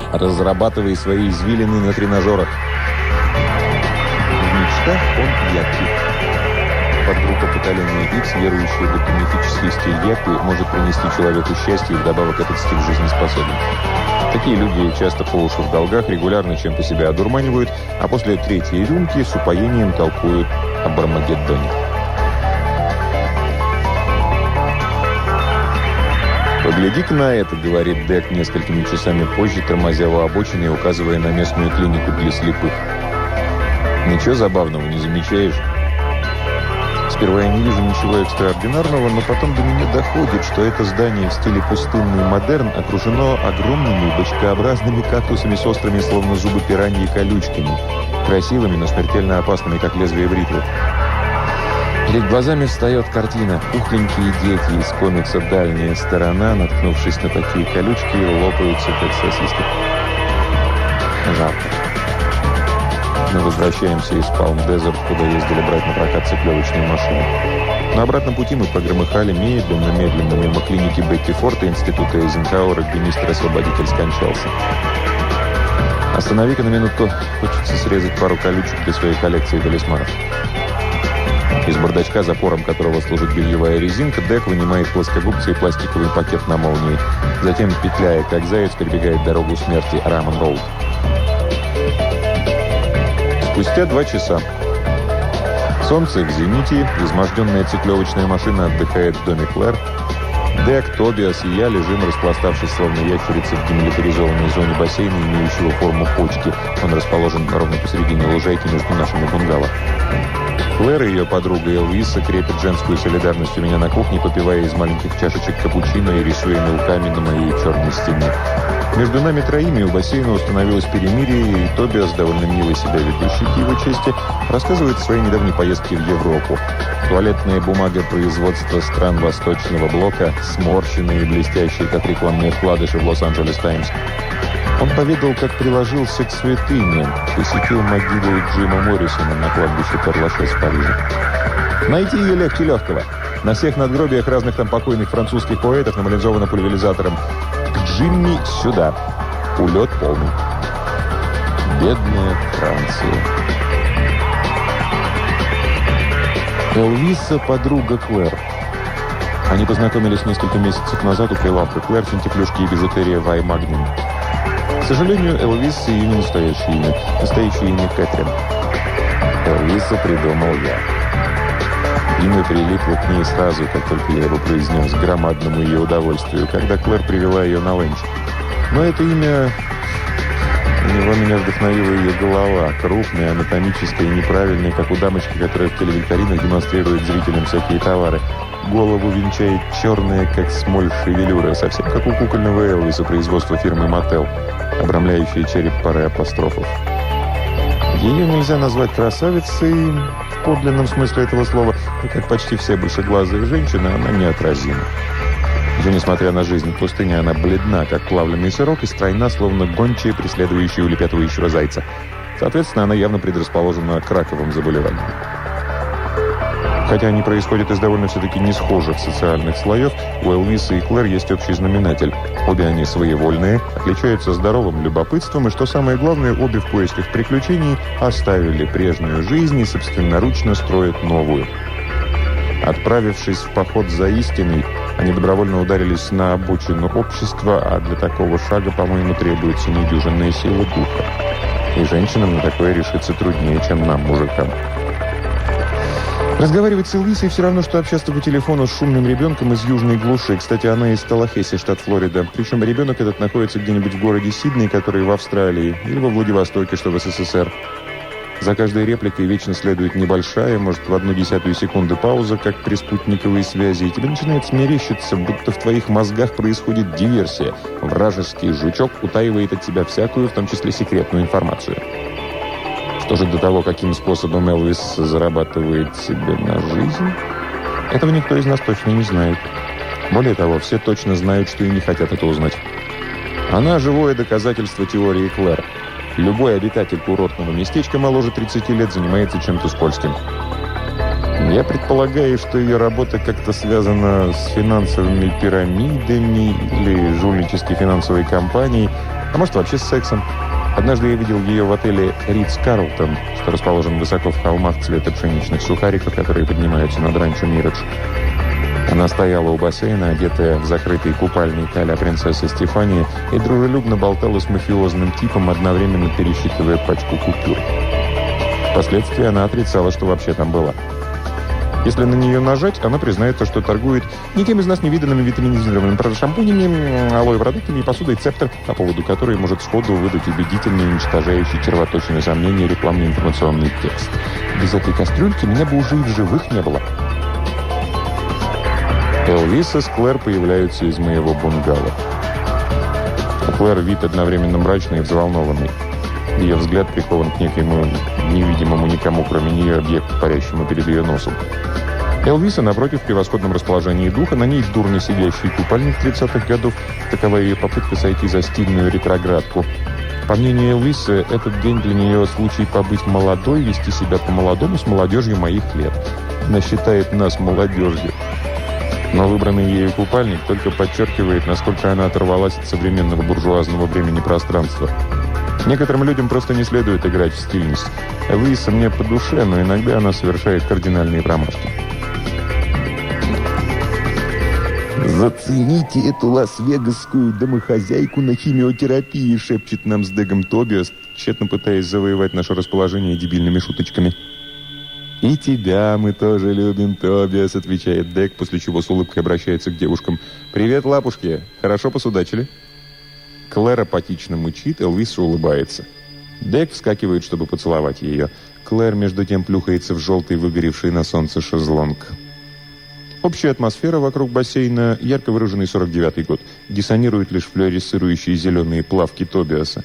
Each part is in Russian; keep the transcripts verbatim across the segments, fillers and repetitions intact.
Разрабатывай свои извилины на тренажерах. В мечтах он яркий. Подгруппа поколения X, верующая, будто мифический стиль яппи может принести человеку счастье, и вдобавок этот стиль жизнеспособен. Такие люди часто по уши в долгах, регулярно чем-то себя одурманивают, а после третьей рюмки с упоением толкуют об Армагеддоне. «Погляди-ка на это», — говорит Дек несколькими часами позже, тормозя у обочины и указывая на местную клинику для слепых. «Ничего забавного не замечаешь?» Сперва я не вижу ничего экстраординарного, но потом до меня доходит, что это здание в стиле пустынный модерн окружено огромными бочкообразными кактусами с острыми, словно зубы пираньи, колючками. Красивыми, но смертельно опасными, как лезвие бритвы. Перед глазами встает картина. Пухленькие дети из комикса «Дальняя сторона», наткнувшись на такие колючки, лопаются, как сосиски. Жарко. Мы возвращаемся из Палм-Дезерт, куда ездили брать на прокат циклевочную машину. На обратном пути мы погромыхали медленно-медленно мимо клиники Бетти Форд и института Эйзенхауэра, где мистер-освободитель скончался. «Останови-ка на минутку. Хочется срезать пару колючек для своей коллекции талисманов». Из бардачка, запором которого служит бельевая резинка, Дек вынимает плоскогубцы и пластиковый пакет на молнии. Затем, петляя как заяц, перебегает дорогу смерти Рамон-Роуд. Спустя два часа. Солнце в зените, изможденная циклевочная машина отдыхает в доме Клэр. Дек, Тобиас и я лежим, распластавшись, словно ящерицы в демилитаризованной зоне бассейна, имеющего форму почки. Он расположен ровно посередине лужайки между нашими бунгало. Клэр и ее подруга Элвиса крепят женскую солидарность у меня на кухне, попивая из маленьких чашечек капучино и рисуя мелками на моей черной стене. Между нами троими у бассейна установилось перемирие, и Тобиас, довольно мило себя ведущий к его чести, рассказывает о своей недавней поездке в Европу. Туалетная бумага производства стран Восточного блока, сморщенные и блестящие, как рекламные вкладыши в Лос-Анджелес Таймс. Он поведал, как приложился к святыне, посетил могилу Джима Моррисона на кладбище Пер-Лашез в Париже. Найти ее легче легкого. На всех надгробиях разных там покойных французских поэтов намализовано пульверизатором «К Джимми сюда». Улет полный. Бедная Франция. Элвиса – подруга Клэр. Они познакомились несколько месяцев назад у прилавка Клэр, финтифлюшки и бижутерия Вай Магнум. К сожалению, Элвиса ее не настоящее имя. Настоящее имя Кэтрин. Элвиса придумал я. Имя прилипло к ней сразу, как только я его произнес, к громадному ее удовольствию, когда Клэр привела ее на ленч. Но это имя... У него меня вдохновила ее голова, крупная, анатомическая и неправильная, как у дамочки, которая в телевикторинах демонстрирует зрителям всякие товары. Голову венчает черная, как смоль, шевелюра, совсем как у кукольного Элвиса производства фирмы Мотел, обрамляющая череп парой апострофов. Ее нельзя назвать красавицей в подлинном смысле этого слова, и как почти все большеглазые женщины, она неотразима. Уже несмотря на жизнь в пустыне, она бледна, как плавленый сырок, и стройна, словно гончая, преследующая улепетывающего зайца. Соответственно, она явно предрасположена к раковым заболеваниям. Хотя они происходят из довольно все-таки не схожих социальных слоев, у Элвиса и Клэр есть общий знаменатель. Обе они своевольные, отличаются здоровым любопытством, и, что самое главное, обе в поисках приключений оставили прежнюю жизнь и собственноручно строят новую. Отправившись в поход за истиной, они добровольно ударились на обочину общества, а для такого шага, по-моему, требуется недюжинная сила духа. И женщинам на такое решиться труднее, чем нам, мужикам. Разговаривать с Элвисой все равно, что общаться по телефону с шумным ребенком из южной глуши. Кстати, она из Таллахесси, штат Флорида. Причем ребенок этот находится где-нибудь в городе Сидней, который в Австралии, или во Владивостоке, что в СССР. За каждой репликой вечно следует небольшая, может, в одну десятую секунды пауза, как при спутниковой связи, и тебе начинает смерещиться, будто в твоих мозгах происходит диверсия. Вражеский жучок утаивает от тебя всякую, в том числе секретную информацию. Что же до того, каким способом Элвис зарабатывает себе на жизнь, этого никто из нас точно не знает. Более того, все точно знают, что и не хотят это узнать. Она – живое доказательство теории Клэр. Любой обитатель курортного местечка моложе тридцати лет занимается чем-то скользким. Я предполагаю, что ее работа как-то связана с финансовыми пирамидами или жульнической финансовой компанией, А может, вообще с сексом. Однажды я видел ее в отеле «Ритц-Карлтон», что расположен высоко в холмах цвета пшеничных сухариков, которые поднимаются над ранчо Миридж. Она стояла у бассейна, одетая в закрытый купальник а-ля принцесса Стефания, и дружелюбно болтала с мафиозным типом, одновременно пересчитывая пачку купюр. Впоследствии она отрицала, что вообще там была. Если на нее нажать, она признается, что торгует никем из нас невиданными витаминизированными шампунями, алоэ-продуктами и посудой «Цептор», по поводу которой может сходу выдать убедительный, уничтожающий червоточины сомнения рекламный информационный текст. Без этой кастрюльки меня бы уже и в живых не было. Элвиса с Клэр появляются из моего бунгало. У Клэр вид одновременно мрачный и взволнованный. Ее взгляд прикован к некоему невидимому никому, кроме нее, объекту, парящему перед ее носом. Элвиса, напротив, в превосходном расположении духа, на ней дурно сидящий купальник тридцатых годов. Такова ее попытка сойти за стильную ретроградку. По мнению Элвисы, этот день для нее случай побыть молодой, вести себя по-молодому с молодежью моих лет. Она считает нас молодежью. Но выбранный ею купальник только подчеркивает, насколько она оторвалась от современного буржуазного времени пространства. Некоторым людям просто не следует играть в стильность. Элвиса мне по душе, но иногда она совершает кардинальные промашки. «Зацените эту лас-вегасскую домохозяйку на химиотерапии», шепчет нам с Дэгом Тобиас, тщетно пытаясь завоевать наше расположение дебильными шуточками. «И тебя мы тоже любим, Тобиас», отвечает Дэг, после чего с улыбкой обращается к девушкам. «Привет, лапушки! Хорошо посудачили?» Клэр апатично мычит, Элвиса улыбается. Дэг вскакивает, чтобы поцеловать ее. Клэр, между тем, плюхается в желтый, выгоревший на солнце шезлонг. Общая атмосфера вокруг бассейна, ярко выраженный сорок девятый год. Диссонируют лишь флуоресцирующие зеленые плавки Тобиаса.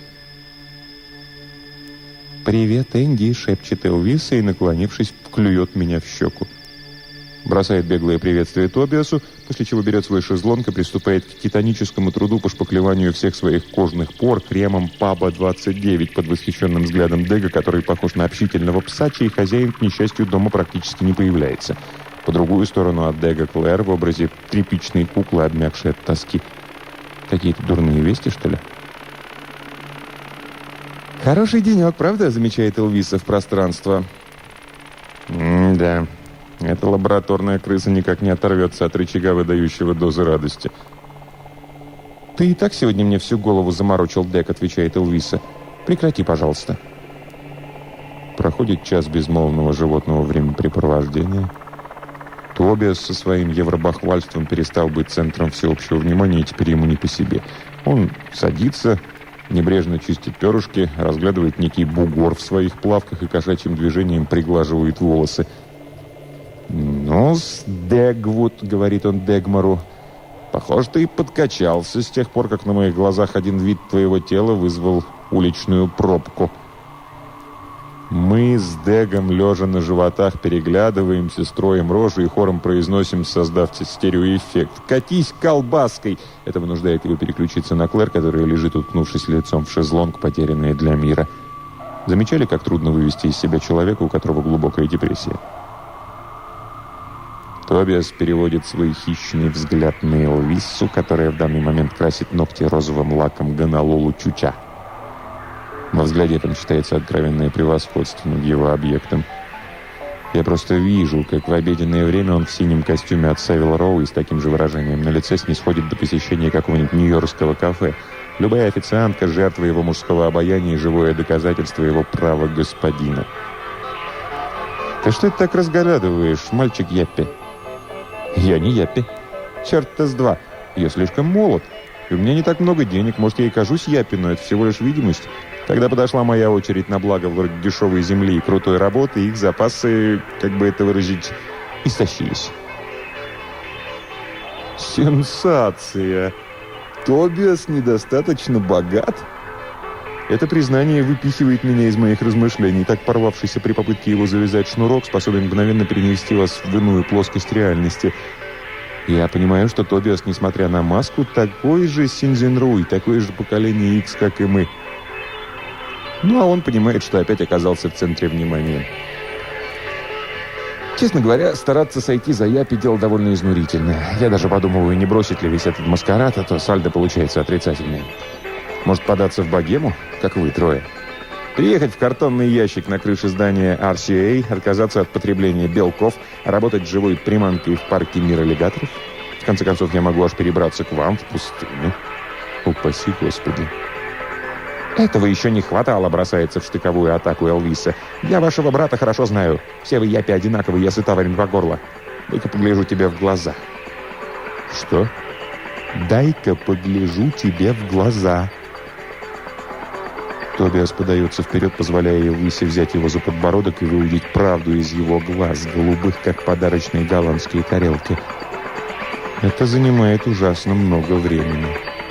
«Привет, Энди», — шепчет Элвиса и, наклонившись, клюет меня в щеку. Бросает беглое приветствие Тобиасу, после чего берет свой шезлонг и приступает к титаническому труду по шпаклеванию всех своих кожных пор кремом Паба двадцать девять под восхищенным взглядом Дега, который похож на общительного пса, чей хозяин, к несчастью, дома практически не появляется. По другую сторону от Дега Клэр в образе тряпичной куклы, обмякшей от тоски. Какие-то дурные вести, что ли? «Хороший денек, правда?» — замечает Элвиса в пространство. «М-да, эта лабораторная крыса никак не оторвется от рычага, выдающего дозы радости». «Ты и так сегодня мне всю голову заморочил, Дэг», — отвечает Элвиса. «Прекрати, пожалуйста». Проходит час безмолвного животного времяпрепровождения. Тобиас со своим евробахвальством перестал быть центром всеобщего внимания, и теперь ему не по себе. Он садится, небрежно чистит перышки, разглядывает некий бугор в своих плавках и кошачьим движением приглаживает волосы. «Ну-с, Дэгвуд», — говорит он Дегмару, — «похоже, ты подкачался с тех пор, как на моих глазах один вид твоего тела вызвал уличную пробку». Мы с Дэгом, лежа на животах, переглядываемся, строим рожи и хором произносим, создав стереоэффект: «Катись колбаской!» Это вынуждает его переключиться на Клэр, которая лежит, уткнувшись лицом в шезлонг, потерянная для мира. Замечали, как трудно вывести из себя человека, у которого глубокая депрессия? Тобиас переводит свой хищный взгляд на Элвису, которая в данный момент красит ногти розовым лаком Гонололу Чуча. Во взгляде этом читается откровенное превосходство над его объектом. Я просто вижу, как в обеденное время он в синем костюме от Севил Роу и с таким же выражением на лице снисходит до посещения какого-нибудь нью-йоркского кафе. Любая официантка — жертва его мужского обаяния и живое доказательство его права господина. «Ты что это так разглядываешь, мальчик Яппи?» «Я не Яппи. Черт-то с два. Я слишком молод. И у меня не так много денег. Может, я и кажусь Яппи, но это всего лишь видимость. Когда подошла моя очередь на благо вроде дешевой земли и крутой работы, их запасы, как бы это выразить, истощились». «Сенсация! Тобиас недостаточно богат?» Это признание выпихивает меня из моих размышлений. Так порвавшийся при попытке его завязать шнурок способен мгновенно перенести вас в иную плоскость реальности. Я понимаю, что Тобиас, несмотря на маску, такой же Синзенруй, такое же поколение Икс, как и мы. Ну, а он понимает, что опять оказался в центре внимания. Честно говоря, стараться сойти за Япи — дело довольно изнурительное. Я даже подумываю, не бросить ли весь этот маскарад, а то сальдо получается отрицательное. Может, податься в богему, как вы трое? Приехать в картонный ящик на крыше здания ар си эй, отказаться от потребления белков, работать живой приманкой в парке мира аллигаторов? В конце концов, я могу аж перебраться к вам в пустыню. Упаси Господи. Этого еще не хватало, бросается в штыковую атаку Элвиса. Я вашего брата хорошо знаю. Все вы япи одинаковые, я сыта варен по горло. Дай-ка погляжу тебе в глаза. Что? Дай-ка погляжу тебе в глаза. Тобиас подается вперед, позволяя Элвисе взять его за подбородок и выудить правду из его глаз, голубых, как подарочные голландские тарелки. Это занимает ужасно много времени.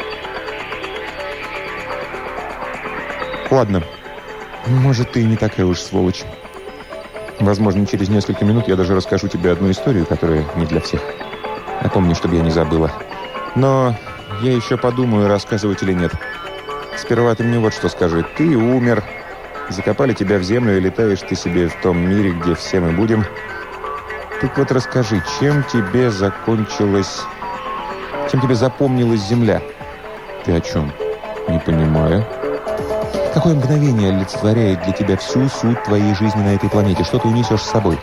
Ладно, может, ты и не такая уж сволочь. Возможно, через несколько минут я даже расскажу тебе одну историю, которая не для всех. Напомни, чтобы я не забыла. Но я еще подумаю, рассказывать или нет. Сперва ты мне вот что скажи. Ты умер, закопали тебя в землю, и летаешь ты себе в том мире, где все мы будем. Так вот расскажи, чем тебе закончилась... Чем тебе запомнилась земля? Ты о чем? Не понимаю. Какое мгновение олицетворяет для тебя всю суть твоей жизни на этой планете? Что ты унесешь с собой?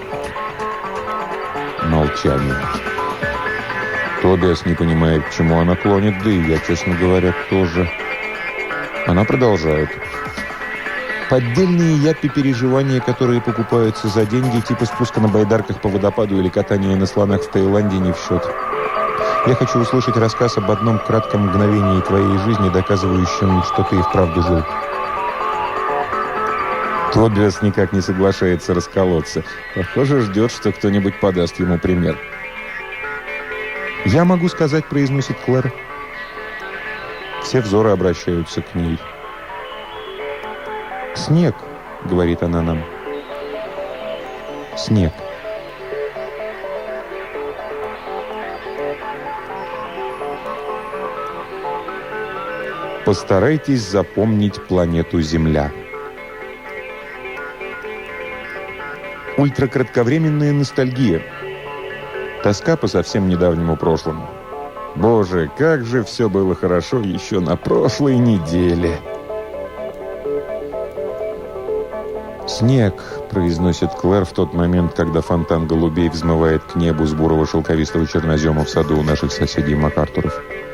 Молчание. Тобиас не понимает, к чему она клонит, да и я, честно говоря, тоже. Она продолжает. Поддельные япи-переживания, которые покупаются за деньги, типа спуска на байдарках по водопаду или катания на слонах в Таиланде, не в счет. Я хочу услышать рассказ об одном кратком мгновении твоей жизни, доказывающем, что ты и вправду жил. Тобиас никак не соглашается расколоться. Похоже, ждет, что кто-нибудь подаст ему пример. «Я могу сказать», — произносит Клэр. Все взоры обращаются к ней. «Снег», — говорит она нам. «Снег». Постарайтесь запомнить планету Земля. Ультракратковременная ностальгия. Тоска по совсем недавнему прошлому. Боже, как же все было хорошо еще на прошлой неделе. «Снег», — произносит Клэр в тот момент, когда фонтан голубей взмывает к небу с бурого шелковистого чернозема в саду у наших соседей МакАртуров.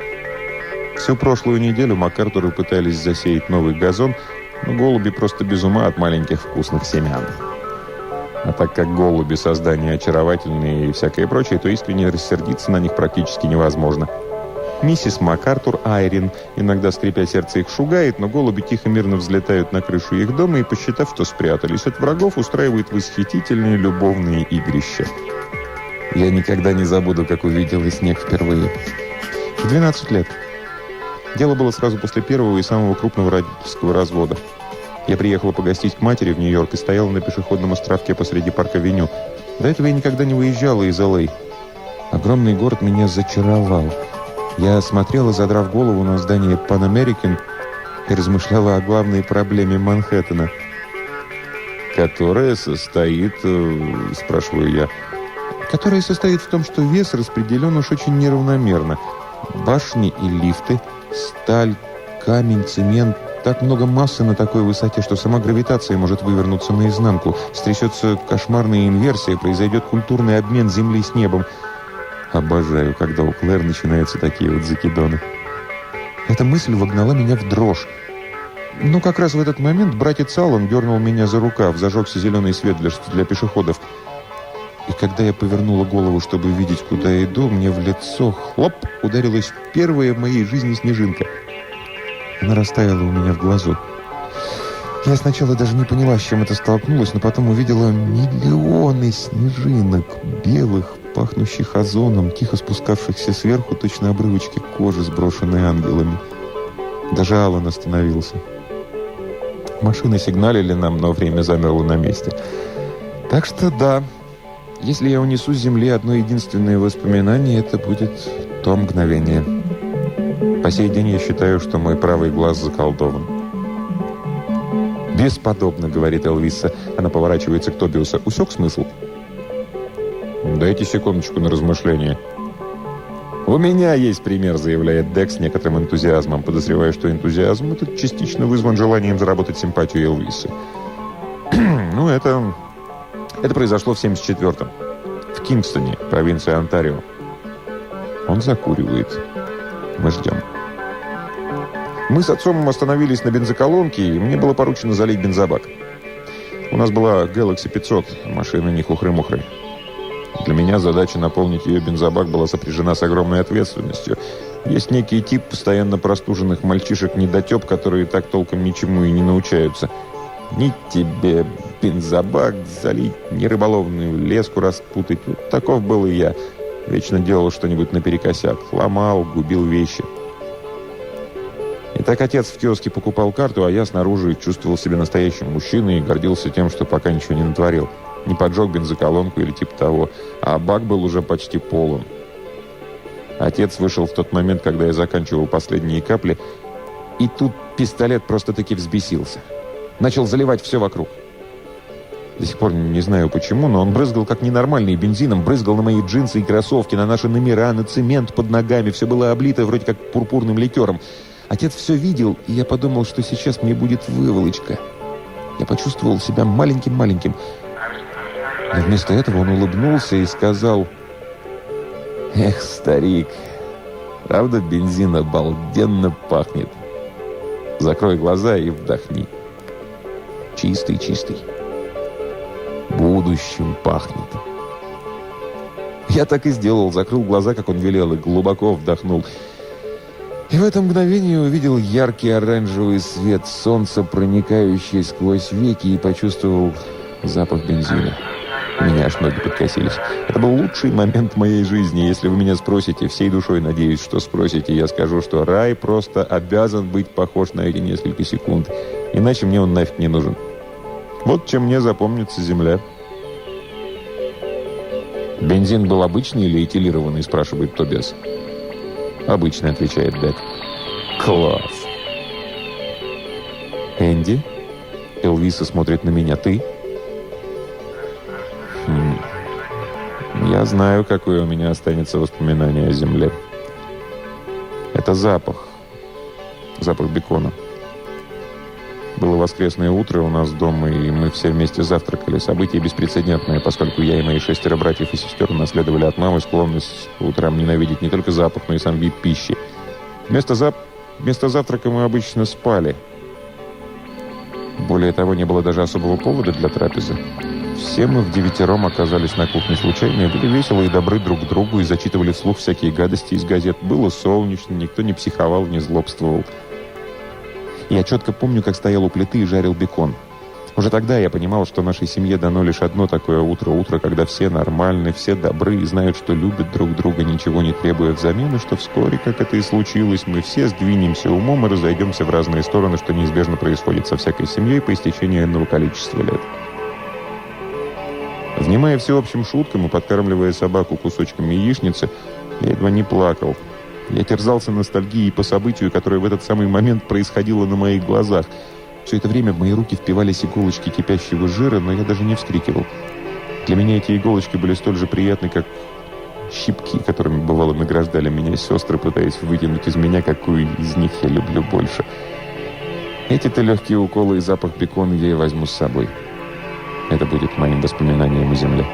Всю прошлую неделю МакАртуры пытались засеять новый газон, но голуби просто без ума от маленьких вкусных семян. А так как голуби создания очаровательные и всякое прочее, то искренне рассердиться на них практически невозможно. Миссис МакАртур, Айрин, иногда, скрипя сердце, их шугает, но голуби тихо-мирно взлетают на крышу их дома и, посчитав, что спрятались от врагов, устраивают восхитительные любовные игрища. Я никогда не забуду, как увидела снег впервые. В двенадцать лет. Дело было сразу после первого и самого крупного родительского развода. Я приехала погостить к матери в Нью-Йорк и стояла на пешеходном островке посреди парка-авеню. До этого я никогда не выезжала из эл эй. Огромный город меня зачаровал. Я смотрела, задрав голову на здание Pan American, и размышляла о главной проблеме Манхэттена. «Которая состоит...» — спрашиваю я. «Которая состоит в том, что вес распределен уж очень неравномерно. Башни и лифты, сталь, камень, цемент. Так много массы на такой высоте, что сама гравитация может вывернуться наизнанку. Стрясется кошмарная инверсия, произойдет культурный обмен Земли с небом. Обожаю, когда у Клэр начинаются такие вот закидоны. Эта мысль вогнала меня в дрожь. Но как раз в этот момент братец Аллан дернул меня за рукав, зажегся зеленый свет для, для пешеходов. И когда я повернула голову, чтобы видеть, куда иду, мне в лицо, хлоп, ударилась первая в моей жизни снежинка. Она растаяла у меня в глазу. Я сначала даже не поняла, с чем это столкнулась, но потом увидела миллионы снежинок, белых, пахнущих озоном, тихо спускавшихся сверху, точно обрывочки кожи, сброшенные ангелами. Даже Аллан остановился. Машины сигналили нам, но время замерло на месте. Так что да, если я унесу с земли одно единственное воспоминание, это будет то мгновение. По сей день я считаю, что мой правый глаз заколдован. «Бесподобно», — говорит Элвиса. Она поворачивается к Тобиасу. «Усек смысл?» «Дайте секундочку на размышление. Вы «У меня есть пример», — заявляет Дек с некоторым энтузиазмом. Подозреваю, что энтузиазм этот частично вызван желанием заработать симпатию Элвиса. Ну, это... Это произошло в семьдесят четвёртом. В Кингстоне, провинция Онтарио. Он закуривает. Мы ждем. Мы с отцом остановились на бензоколонке, и мне было поручено залить бензобак. У нас была Galaxy пятьсот, машина не хухры-мухры. Для меня задача наполнить ее бензобак была сопряжена с огромной ответственностью. Есть некий тип постоянно простуженных мальчишек-недотеп, которые так толком ничему и не научаются. Ни тебе бензобак залить, ни рыболовную леску распутать. Вот таков был и я. Вечно делал что-нибудь наперекосяк. Ломал, губил вещи. И так отец в киоске покупал карту, а я снаружи чувствовал себя настоящим мужчиной и гордился тем, что пока ничего не натворил. Не поджег бензоколонку или типа того, а бак был уже почти полон. Отец вышел в тот момент, когда я заканчивал последние капли, и тут пистолет просто-таки взбесился. Начал заливать все вокруг. До сих пор не знаю почему, но он брызгал как ненормальный бензином, брызгал на мои джинсы и кроссовки, на наши номера, на цемент под ногами. Все было облито вроде как пурпурным ликером. Отец все видел, и я подумал, что сейчас мне будет выволочка. Я почувствовал себя маленьким-маленьким. Но вместо этого он улыбнулся и сказал: «Эх, старик, правда, бензин обалденно пахнет. Закрой глаза и вдохни. Чистый-чистый. Будущим пахнет». Я так и сделал, закрыл глаза, как он велел, и глубоко вдохнул. И в это мгновение увидел яркий оранжевый свет солнца, проникающий сквозь веки, и почувствовал запах бензина. У меня аж ноги подкосились. Это был лучший момент моей жизни. Если вы меня спросите, всей душой надеюсь, что спросите, я скажу, что рай просто обязан быть похож на эти несколько секунд. Иначе мне он нафиг не нужен. Вот чем мне запомнится земля. «Бензин был обычный или этилированный?» — спрашивает Тобиас. «Обычный», — отвечает Дек. «Класс!» «Энди?» Элвиса смотрит на меня. «Ты?» Хм. «Я знаю, какое у меня останется воспоминание о земле. Это запах. Запах бекона. Было воскресное утро у нас дома, и мы все вместе завтракали. Событие беспрецедентное, поскольку я и мои шестеро братьев и сестер наследовали от мамы склонность по утрам ненавидеть не только запах, но и сам вид пищи. Вместо, зап... Вместо завтрака мы обычно спали. Более того, не было даже особого повода для трапезы. Все мы в девятером оказались на кухне случайно и были веселы и добры друг к другу и зачитывали вслух всякие гадости из газет. Было солнечно, никто не психовал, не злобствовал. Я четко помню, как стоял у плиты и жарил бекон. Уже тогда я понимал, что нашей семье дано лишь одно такое утро. Утро, когда все нормальны, все добры и знают, что любят друг друга, ничего не требуя взамен, и что вскоре, как это и случилось, мы все сдвинемся умом и разойдемся в разные стороны, что неизбежно происходит со всякой семьей по истечении иного количества лет. Внимая всеобщим шуткам и подкармливая собаку кусочками яичницы, я едва не плакал. Я терзался ностальгией по событию, которое в этот самый момент происходило на моих глазах. Все это время в мои руки впивались иголочки кипящего жира, но я даже не вскрикивал. Для меня эти иголочки были столь же приятны, как щипки, которыми, бывало, награждали меня сестры, пытаясь вытянуть из меня, какую из них я люблю больше. Эти-то легкие уколы и запах бекона я и возьму с собой. Это будет моим воспоминанием о земле.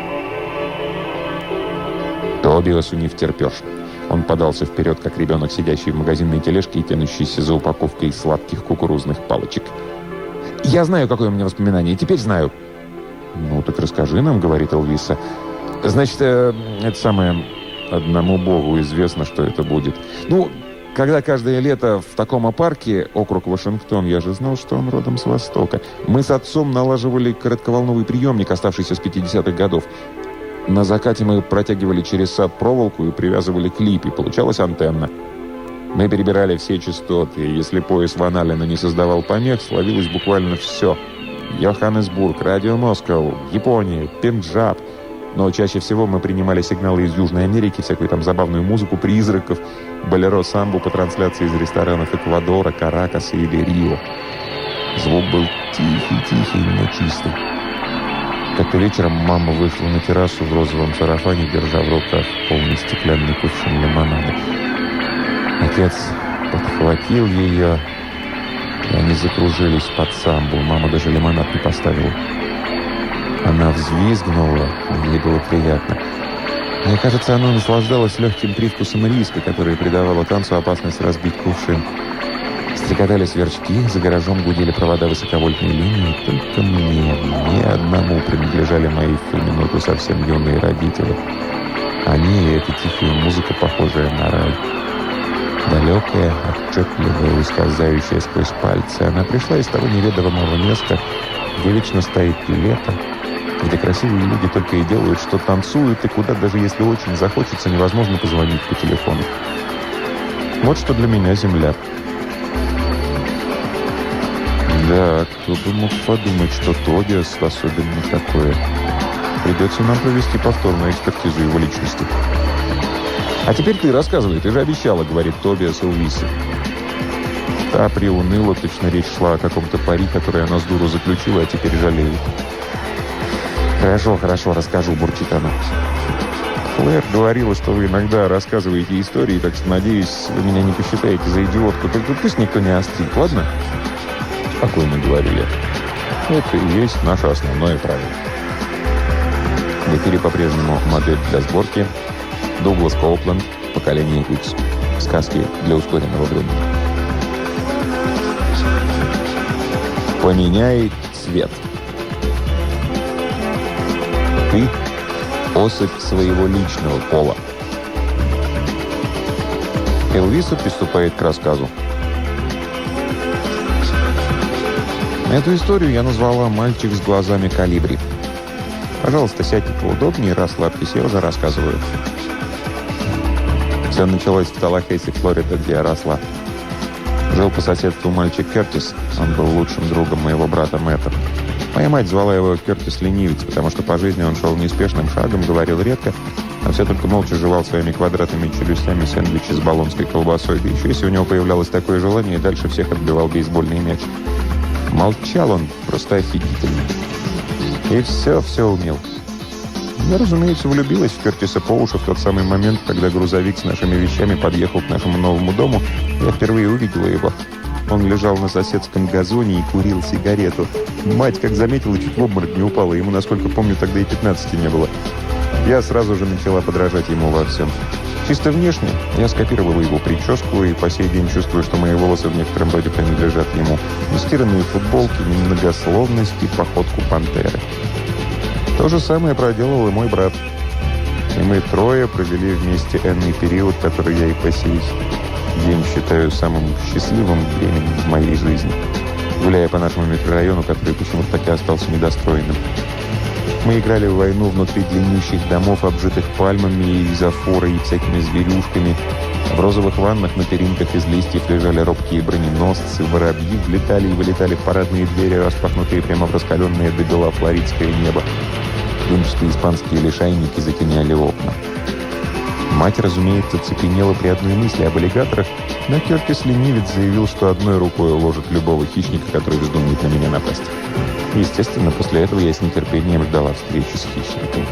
Тобиасу не втерпешь. Он подался вперед, как ребенок, сидящий в магазинной тележке и тянущийся за упаковкой сладких кукурузных палочек. «Я знаю, какое у меня воспоминание, теперь знаю». «Ну, так расскажи нам», — говорит Элвиса. «Значит, э, это самое... Одному богу известно, что это будет. Ну, когда каждое лето в таком парке, округ Вашингтон, я же знал, что он родом с Востока, мы с отцом налаживали коротковолновый приемник, оставшийся с пятидесятых годов. На закате мы протягивали через сад проволоку и привязывали к липе. Получалась антенна. Мы перебирали все частоты, и если пояс Ван Аллена не создавал помех, словилось буквально все. Йоханнесбург, Радио Москва, Япония, Пенджаб. Но чаще всего мы принимали сигналы из Южной Америки, всякую там забавную музыку, призраков, болеро-самбу по трансляции из ресторанов Эквадора, Каракаса или Рио. Звук был тихий-тихий, но чистый. Как-то вечером мама вышла на террасу в розовом сарафане, держа в руках полный стеклянный кувшин лимонада. Отец подхватил ее, и они закружились под самбу. Мама даже лимонад не поставила. Она взвизгнула, ей было приятно. Мне кажется, она наслаждалась легким привкусом риска, который придавало танцу опасность разбить кувшин. Стрекотали сверчки, за гаражом гудели провода высоковольтной линии. Только мне, мне одному принадлежали мои в ту минуту совсем юные родители. Они и эта тихая музыка, похожая на рай. Далекая, отчетливая, ускользающая сквозь пальцы. Она пришла из того неведомого места, где вечно стоит лето, где красивые люди только и делают, что танцуют, и куда, даже если очень захочется, невозможно позвонить по телефону. Вот что для меня земля. Да, кто бы мог подумать, что Тобиас способен на такое. Придется нам провести повторную экспертизу его личности. «А теперь ты рассказывай, ты же обещала», — говорит Тобиас Элвисе. Та приуныла, точно речь шла о каком-то пари, который она с дуру заключила, а теперь жалеет. «Хорошо, хорошо, расскажу», — бурчит она. «Клэр говорила, что вы иногда рассказываете истории, так что, надеюсь, вы меня не посчитаете за идиотку. Только пусть никто не острит, ладно?» «Спокойно», — говорю я. «Это и есть наше основное правило». В эфире по-прежнему модель для сборки. Дуглас Коупленд, поколение X. Сказки для ускоренного времени. Поменяй цвет. Ты — особь своего личного пола. Элвиса приступает к рассказу. Эту историю я назвала «Мальчик с глазами колибри». Пожалуйста, сядьте поудобнее, расслабьтесь, я уже рассказываю. Все началось в Таллахейсе, Флорида, где я росла. Жил по соседству мальчик Кертис. Он был лучшим другом моего брата Мэтта. Моя мать звала его Кертис Ленивец, потому что по жизни он шел неспешным шагом, говорил редко, а все только молча жевал своими квадратными челюстями сэндвичи с болонской колбасой. Да еще если у него появлялось такое желание, дальше всех отбивал бейсбольный мяч. Молчал он просто офигительно. И все-все умел. Я, разумеется, влюбилась в Кертиса по уши в тот самый момент, когда грузовик с нашими вещами подъехал к нашему новому дому. Я впервые увидела его. Он лежал на соседском газоне и курил сигарету. Мать, как заметила, чуть в обморок не упала. Ему, насколько помню, тогда и пятнадцати не было. Я сразу же начала подражать ему во всем. Чисто внешне я скопировала его прическу и по сей день чувствую, что мои волосы в некотором роде принадлежат ему. Нестиранные футболки, немногословность и походку пантеры. То же самое проделал и мой брат. И мы трое провели вместе энный период, который я и по сей день считаю самым счастливым временем в моей жизни, гуляя по нашему микрорайону, который почему-то так и остался недостроенным. Мы играли в войну внутри длиннющих домов, обжитых пальмами и изофорой, и всякими зверюшками. В розовых ваннах на перинках из листьев лежали робкие броненосцы, воробьи влетали и вылетали в парадные двери, распахнутые прямо в раскаленное до бела флоридское небо. Дымчатые испанские лишайники затеняли окна. Мать, разумеется, цепенела при одной мысли об аллигаторах, но Кертис Ленивец заявил, что одной рукой уложит любого хищника, который вздумает на меня напасть. Естественно, после этого я с нетерпением ждала встречи с хищником.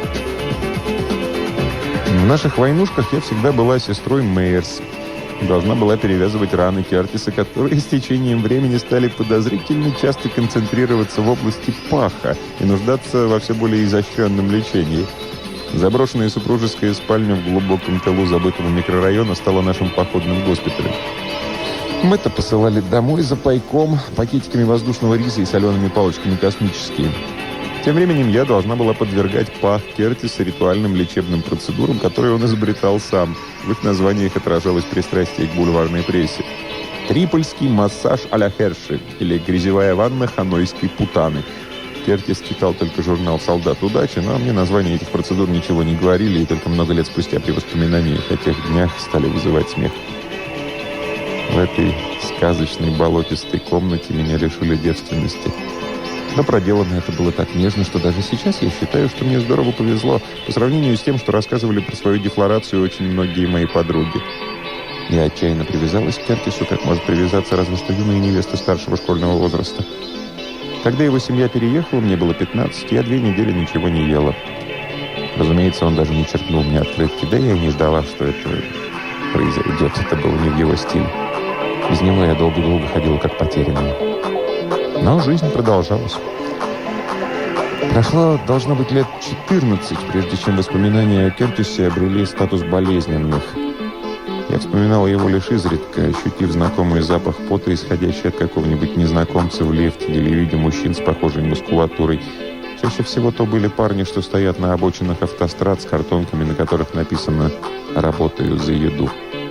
В наших войнушках я всегда была сестрой Мейерс. Должна была перевязывать раны Кертиса, которые с течением времени стали подозрительно часто концентрироваться в области паха и нуждаться во все более изощренном лечении. Заброшенная супружеская спальня в глубоком тылу забытого микрорайона стала нашим походным госпиталем. Мы-то посылали домой за пайком, пакетиками воздушного риса и солеными палочками космические. Тем временем я должна была подвергать пах Кертиса ритуальным лечебным процедурам, которые он изобретал сам. В их названиях отражалось пристрастие к бульварной прессе. «Трипольский массаж а-ля Херши» или «Грязевая ванна ханойской путаны». Кертис читал только журнал «Солдат удачи», но мне названия этих процедур ничего не говорили, и только много лет спустя при воспоминаниях о тех днях стали вызывать смех. В этой сказочной болотистой комнате меня лишили девственности. Но проделано это было так нежно, что даже сейчас я считаю, что мне здорово повезло по сравнению с тем, что рассказывали про свою дефлорацию очень многие мои подруги. Я отчаянно привязалась к Кертису, как может привязаться разве что юная невеста старшего школьного возраста. Когда его семья переехала, мне было пятнадцать, я две недели ничего не ела. Разумеется, он даже не черкнул мне открытки, да я и не ждала, что это произойдет. Это было не в его стиле. Без него я долго-долго ходила как потерянная. Но жизнь продолжалась. Прошло, должно быть, лет четырнадцать, прежде чем воспоминания о Кертисе обрели статус болезненных. Я вспоминал его лишь изредка, ощутив знакомый запах пота, исходящий от какого-нибудь незнакомца в лифте или видя мужчин с похожей мускулатурой. Чаще всего то были парни, что стоят на обочинах автострад с картонками, на которых написано «Работаю за еду».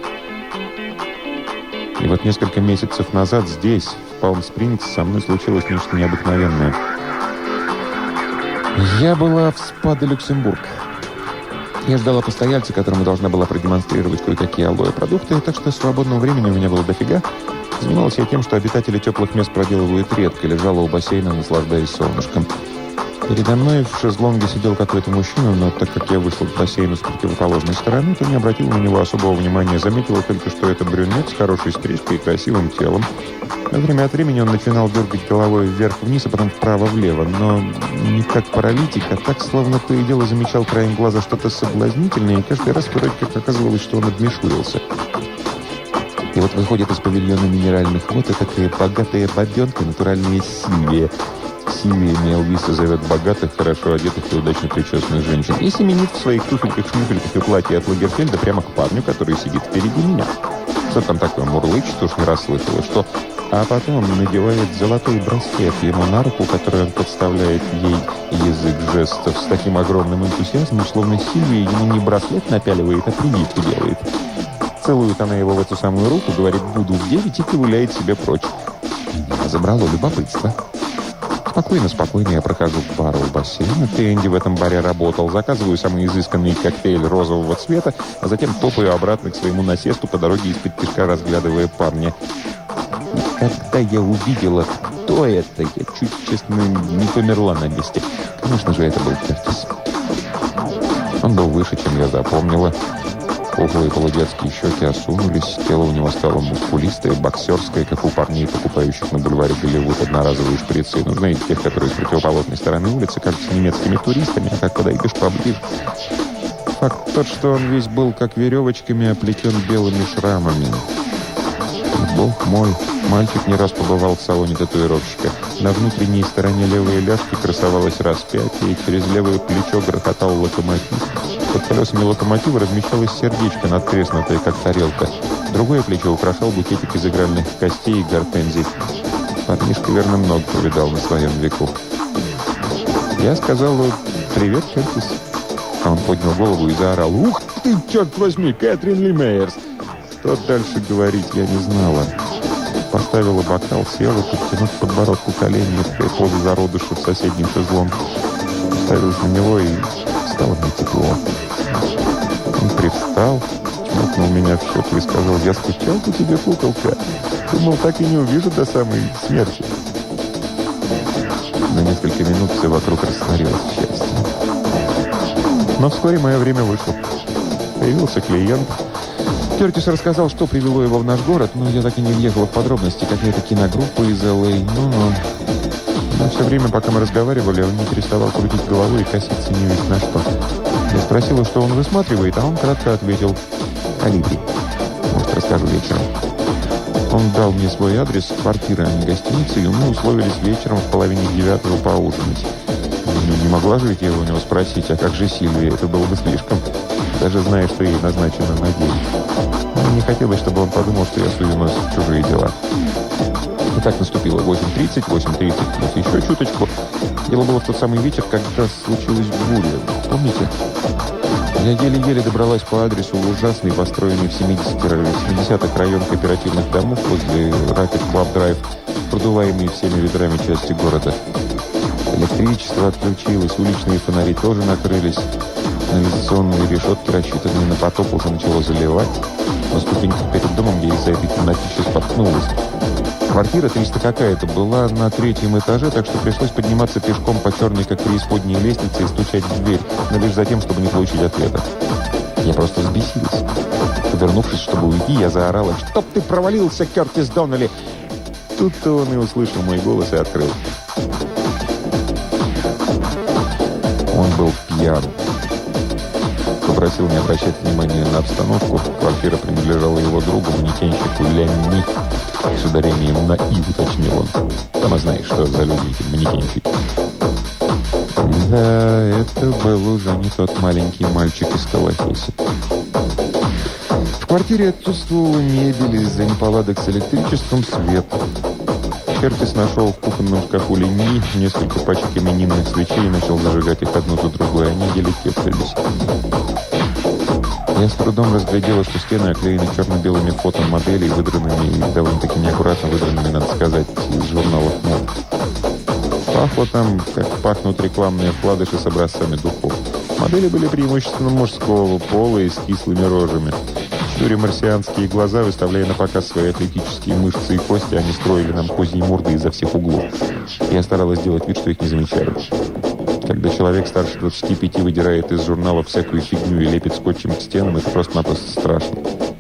И вот несколько месяцев назад здесь, в Палм-Спрингс, со мной случилось нечто необыкновенное. Я была в спа-де-Люксембург. Я ждала постояльца, которому должна была продемонстрировать кое-какие алоэ-продукты, так что свободного времени у меня было дофига. Занималась я тем, что обитатели теплых мест проделывают редко, лежала у бассейна, наслаждаясь солнышком. Передо мной в шезлонге сидел какой-то мужчина, но так как я вышла к бассейну с противоположной стороны, то не обратила на него особого внимания. Заметила только, что это брюнет с хорошей стрижкой и красивым телом. Но время от времени он начинал дергать головой вверх-вниз, а потом вправо-влево. Но не как паралитик, а так, словно то и дело замечал краем глаза что-то соблазнительное, и каждый раз вроде как оказывалось, что он обмешурился. И вот выходит из павильона минеральных вод такая богатая бабенка, натуральная Сильвия. Сильвия Элвиса зовет богатых, хорошо одетых и удачно причесанных женщин и семенит в своих туфельках, шнуфельках и платье от Лагерфельда прямо к парню, который сидит впереди меня. Что там такое мурлычет, уж не расслышала, что... А потом надевает золотой браслет ему на руку, который он подставляет ей язык жестов с таким огромным энтузиазмом, словно Сильвия ему не браслет напяливает, а прививку делает. Целует она его в эту самую руку, говорит «буду в девять» и ковыляет себе прочь. Меня забрало любопытство. Спокойно, спокойно я прохожу к бару у бассейна. Тенди в этом баре работал. Заказываю самый изысканный коктейль розового цвета, а затем топаю обратно к своему насесту по дороге из-под тишка, разглядывая парня. И когда я увидела, кто это, я чуть, честно, не померла на месте. Конечно же, это был Кертис. Он был выше, чем я запомнила. Круглые полудетские щеки осунулись, тело у него стало мускулистое, боксерское, как у парней, покупающих на бульваре Голливуд одноразовые шприцы. Ну, знаете, тех, которые с противоположной стороны улицы кажутся немецкими туристами, а как подойдешь поближе. Факт тот, что он весь был как веревочками оплетен белыми шрамами. Бог мой, мальчик не раз побывал в салоне татуировщика. На внутренней стороне левой ляжки красовалось распятие, и через левое плечо грохотал локомотив. Под колесами локомотива размещалось сердечко, надтреснутое, как тарелка. Другое плечо украшал букетик из игральных костей и гортензий. Парнишка, верно, много повидал на своем веку. Я сказал: «Привет, Кертис». А он поднял голову и заорал: «Ух ты, черт возьми, Кэтрин Ли Мейерс!» Что дальше говорить, я не знала. Поставила бокал, села, подтянув подбородку колени, в позу зародыша в соседнем шезлонге. Поставилась на него, и стало мне тепло. Он привстал, чмокнул меня в щеку и сказал: «Я скучал по тебе, куколка. Думал, так и не увижу до самой смерти». На несколько минут все вокруг растворилось в счастье. Но вскоре мое время вышло. Появился клиент. Кертис рассказал, что привело его в наш город, но я так и не въехала в подробности. Какая-то киногруппа из Эл Эй. Ну-ну. Но все время, пока мы разговаривали, он не переставал крутить головой и коситься не весь на что. Я спросила, что он высматривает, а он кратко ответил: «Калибри. Может, расскажу вечером». Он дал мне свой адрес квартиры, а не гостиницы, и мы условились вечером в половине девятого поужинать. Не, не могла же ведь я у него спросить: «А как же Сильвия?» Это было бы слишком, даже зная, что ей назначено на день. Но не хотелось, чтобы он подумал, что я сую нос в чужие дела. И так наступило восемь тридцать, восемь тридцать плюс еще чуточку. Дело было в тот самый вечер, когда случилась буря. Помните? Я еле-еле добралась по адресу в ужасный, построенный в семидесятых район кооперативных домов возле Ракет Клаб Драйв, продуваемый всеми ветрами части города. Электричество отключилось, уличные фонари тоже накрылись. Навигационные решетки, рассчитанные на потоп, уже начало заливать. На ступеньках перед домом я из-за этой темнотищи споткнулась. Квартира триста какая-то была на третьем этаже, так что пришлось подниматься пешком по черной, как преисподней, лестнице и стучать в дверь, но лишь за тем, чтобы не получить ответа. Я просто взбесилась. Повернувшись, чтобы уйти, я заорала: «Чтоб ты провалился, Кертис Доннелли!» Тут-то он и услышал мой голос и открыл. пьян. Попросил не обращать внимания на обстановку. Квартира принадлежала его другу, манекенщику Ленни. С ударением на «и», уточнил он. Сама знаешь, что за люди эти манекенщики. Да, это был уже не тот маленький мальчик из Калахиси. В квартире отсутствовала мебель, из-за неполадок с электричеством свет. Кертис нашел в кухонном шкафу Ленни несколько пачек именинных свечей и начал зажигать их одну за другой. Они еле теплились. Я с трудом разглядела, что стены оклеены черно-белыми фото моделей, выдранными и довольно-таки неаккуратно выдранными, надо сказать, из журналов мод. Пахло там, как пахнут рекламные вкладыши с образцами духов. Модели были преимущественно мужского пола и с кислыми рожами. Щуря марсианские глаза, выставляя на показ свои атлетические мышцы и кости, они строили нам козьи морды изо всех углов. Я старалась сделать вид, что их не замечаю. Когда человек старше двадцати пяти выдирает из журнала всякую фигню и лепит скотчем к стенам, это просто-напросто страшно.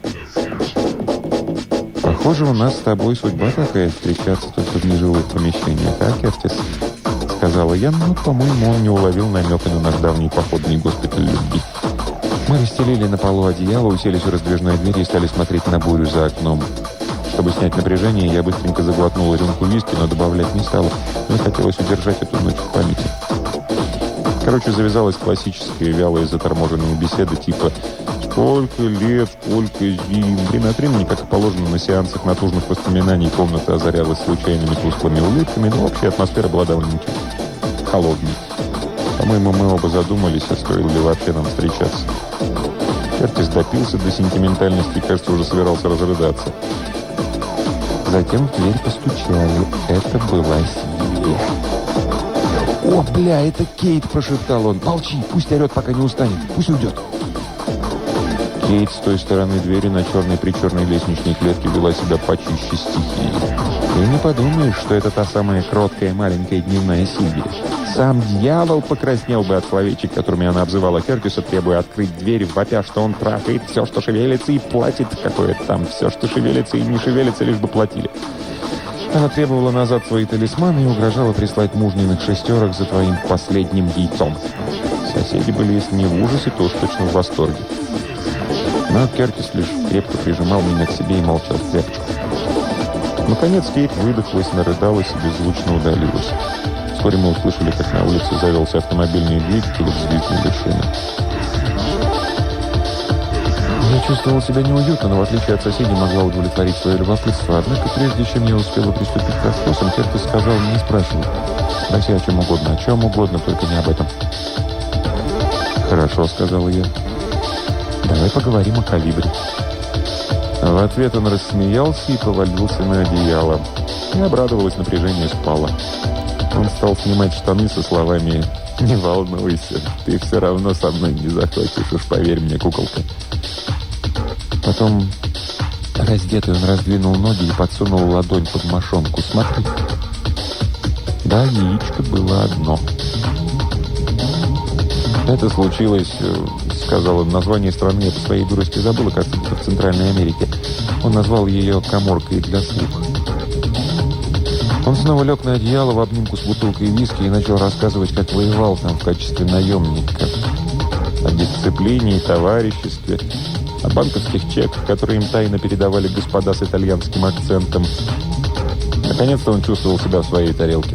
Похоже, у нас с тобой судьба такая — встречаться только в нежилых помещениях, а, Кертис? Сказала я, но, по-моему, он не уловил намека на наш давний походный госпиталь любви. Мы расстелили на полу одеяло, уселись у раздвижной двери и стали смотреть на бурю за окном. Чтобы снять напряжение, я быстренько заглотнула рюмку виски, но добавлять не стала. Мне хотелось удержать эту ночь в памяти. Короче, завязалась классическая вялая заторможенная беседа типа «Сколько лет, сколько зим». Время от времени, как и положено на сеансах натужных воспоминаний, комната озарялась случайными тусклыми улыбками, но общая атмосфера была довольно холодной. По-моему, мы оба задумались, а стоило ли вообще нам встречаться. Кертис допился до сентиментальности и, кажется, уже собирался разрыдаться. Затем в дверь постучали. Это была Сильвия. «О, бля, это Кейт!» – прошептал он. «Молчи, пусть орет, пока не устанет. Пусть уйдет». Кейт с той стороны двери на черной-причерной лестничной клетке вела себя почище стихии. И не подумаешь, что это та самая кроткая маленькая дневная Сильвия. Сам дьявол покраснел бы от словечек, которыми она обзывала Кертиса, требуя открыть дверь, вопя, что он трахает все, что шевелится, и платит какое-то там все, что шевелится и не шевелится, лишь бы платили. Она требовала назад свои талисманы и угрожала прислать мужниных шестерок за твоим последним яйцом. Соседи были, если не в ужасе, то уж точно в восторге. Но Кертис лишь крепко прижимал меня к себе и молчал в тряпочку. Наконец Кейт выдохлась, нарыдалась и беззвучно удалилась. Вскоре мы услышали, как на улице завелся автомобильный двигатель и взвизгнули шины. Я чувствовал себя неуютно, но в отличие от соседей могла удовлетворить свое любопытство. Однако прежде чем я успела приступить к расспросам, Кертис сказал: «Не спрашивай. Спроси о чем угодно, о чем угодно, только не об этом». «Хорошо», — сказала я. «Давай поговорим о калибре». В ответ он рассмеялся и повалился на одеяло. Я обрадовалась, напряжение спало. Он стал снимать штаны со словами: «Не волнуйся, ты все равно со мной не захочешь, уж поверь мне, куколка». Потом, раздетый, он раздвинул ноги и подсунул ладонь под мошонку. «Смотри». Да, яичко было одно. «Это случилось, — сказал он, — название страны я по своей дурости забыла, кажется, в Центральной Америке. Он назвал ее «Каморкой для слуха». Он снова лег на одеяло в обнимку с бутылкой виски и начал рассказывать, как воевал там в качестве наемника. О дисциплине и товариществе, о банковских чеках, которые им тайно передавали господа с итальянским акцентом. Наконец-то он чувствовал себя в своей тарелке.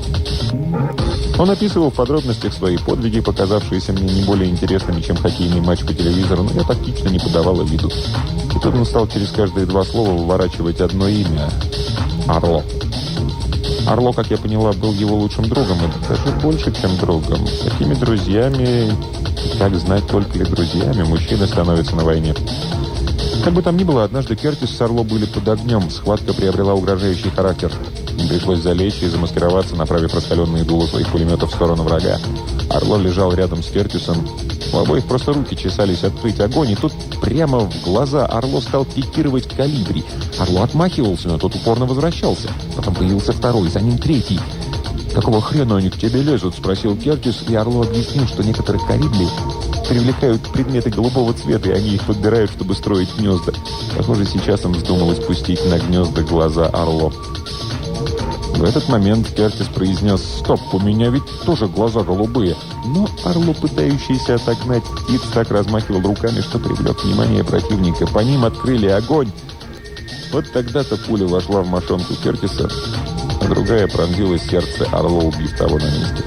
Он описывал в подробностях свои подвиги, показавшиеся мне не более интересными, чем хоккейный матч по телевизору, но я тактично не подавала виду. И тут он стал через каждые два слова выворачивать одно имя – Орло. Орло, как я поняла, был его лучшим другом, и даже больше, чем другом. Такими друзьями, как знать, только ли друзьями, мужчины становятся на войне. Как бы там ни было, однажды Кертис с Орло были под огнем. Схватка приобрела угрожающий характер. Им пришлось залечь и замаскироваться, направив раскаленные дула своих пулеметов в сторону врага. Орло лежал рядом с Кертисом. У обоих просто руки чесались открыть огонь, и тут прямо в глаза Орло стал пикировать калибри. Орло отмахивался, но тот упорно возвращался. Потом появился второй, за ним третий. «Какого хрена они к тебе лезут?» — спросил Кертис, и Орло объяснил, что некоторых калибри привлекают предметы голубого цвета, и они их подбирают, чтобы строить гнезда. Похоже, сейчас им вздумалось пустить на гнезда глаза Орло. В этот момент Кертис произнес: «Стоп, у меня ведь тоже глаза голубые». Но Орло, пытающийся отогнать птиц, так размахивал руками, что привлек внимание противника. По ним открыли огонь. Вот тогда-то пуля вошла в мошонку Кертиса, а другая пронзила сердце Орло, убив того на месте.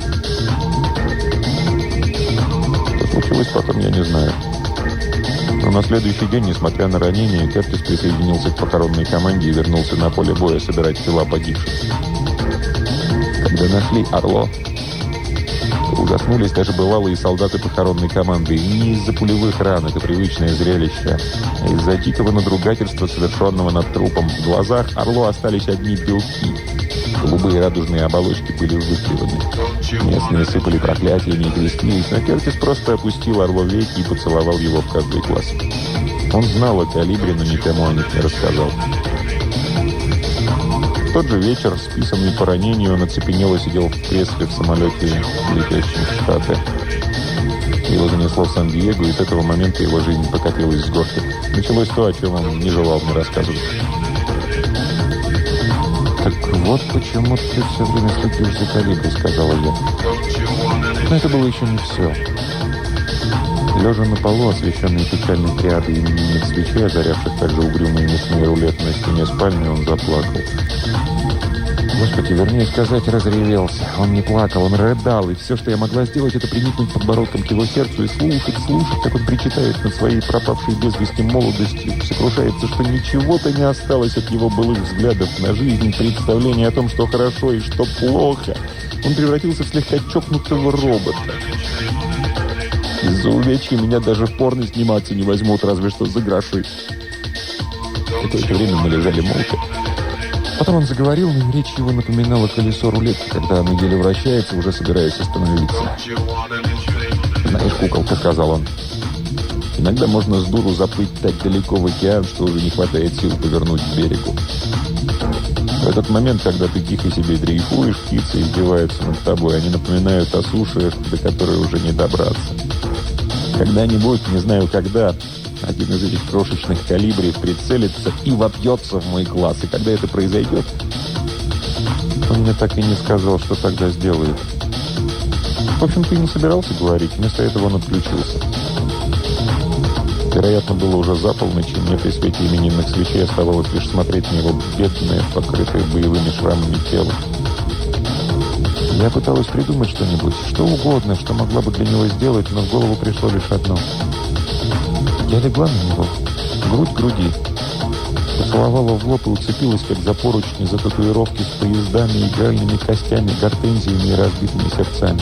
Что случилось потом, я не знаю. Но на следующий день, несмотря на ранение, Кертис присоединился к похоронной команде и вернулся на поле боя собирать тела погибших. Когда нашли Орло, ужаснулись даже бывалые солдаты похоронной команды. И не из-за пулевых ран, это привычное зрелище, а из-за дикого надругательства, совершенного над трупом. В глазах Орло остались одни белки. Голубые радужные оболочки были выклеваны. Местные сыпали проклятиями и крестились, но Кертис просто опустил Орло веки и поцеловал его в каждый глаз. Он знал о калибре, но никому о них не рассказал. В тот же вечер, списанный по ранению, он оцепенело сидел в кресле в самолете, летящем в Штаты. Его занесло в Сан-Диего, и с этого момента его жизнь покатилась с горки. Началось то, о чем он не желал мне рассказывать. «Так вот почему ты все время следишь за калиброй», — сказала я. Но это было еще не все. Лежа на полу, освещенный печальной триадой именинных свечей, озарявших также угрюмые мясные рулеты на стене спальни, он заплакал. Господи, вернее сказать, разревелся. Он не плакал, он рыдал, и все, что я могла сделать, это приникнуть подбородком к его сердцу и слушать, слушать, как он причитает над своей пропавшей без вести молодостью, сокрушается, что ничего-то не осталось от его былых взглядов на жизнь, представления о том, что хорошо и что плохо. Он превратился в слегка чокнутого робота. Из-за увечья меня даже в порно сниматься не возьмут, разве что за гроши. Какое-то время мы лежали молча. Потом он заговорил, но речь его напоминала колесо рулетки, когда оно еле вращается, уже собираясь остановиться. «Знаешь, куколка», — сказал он, — «иногда можно с дуру заплыть так далеко в океан, что уже не хватает сил повернуть к берегу. В этот момент, когда ты тихо себе дрейфуешь, птицы издеваются над тобой, они напоминают о суше, до которой уже не добраться. Когда-нибудь, не знаю когда, один из этих крошечных калибров прицелится и вопьется в мой глаз. И когда это произойдет, он мне так и не сказал, что тогда сделает. В общем-то, и не собирался говорить. Вместо этого он отключился. Вероятно, было уже за полночь, и мне при свете именинных свечей оставалось лишь смотреть на его бедное, покрытое боевыми шрамами тело. Я пыталась придумать что-нибудь, что угодно, что могла бы для него сделать, но в голову пришло лишь одно. Я легла на него, грудь к груди, поцеловала в лоб и уцепилась, как за поручни, за татуировки с поездами, игральными костями, гортензиями и разбитыми сердцами.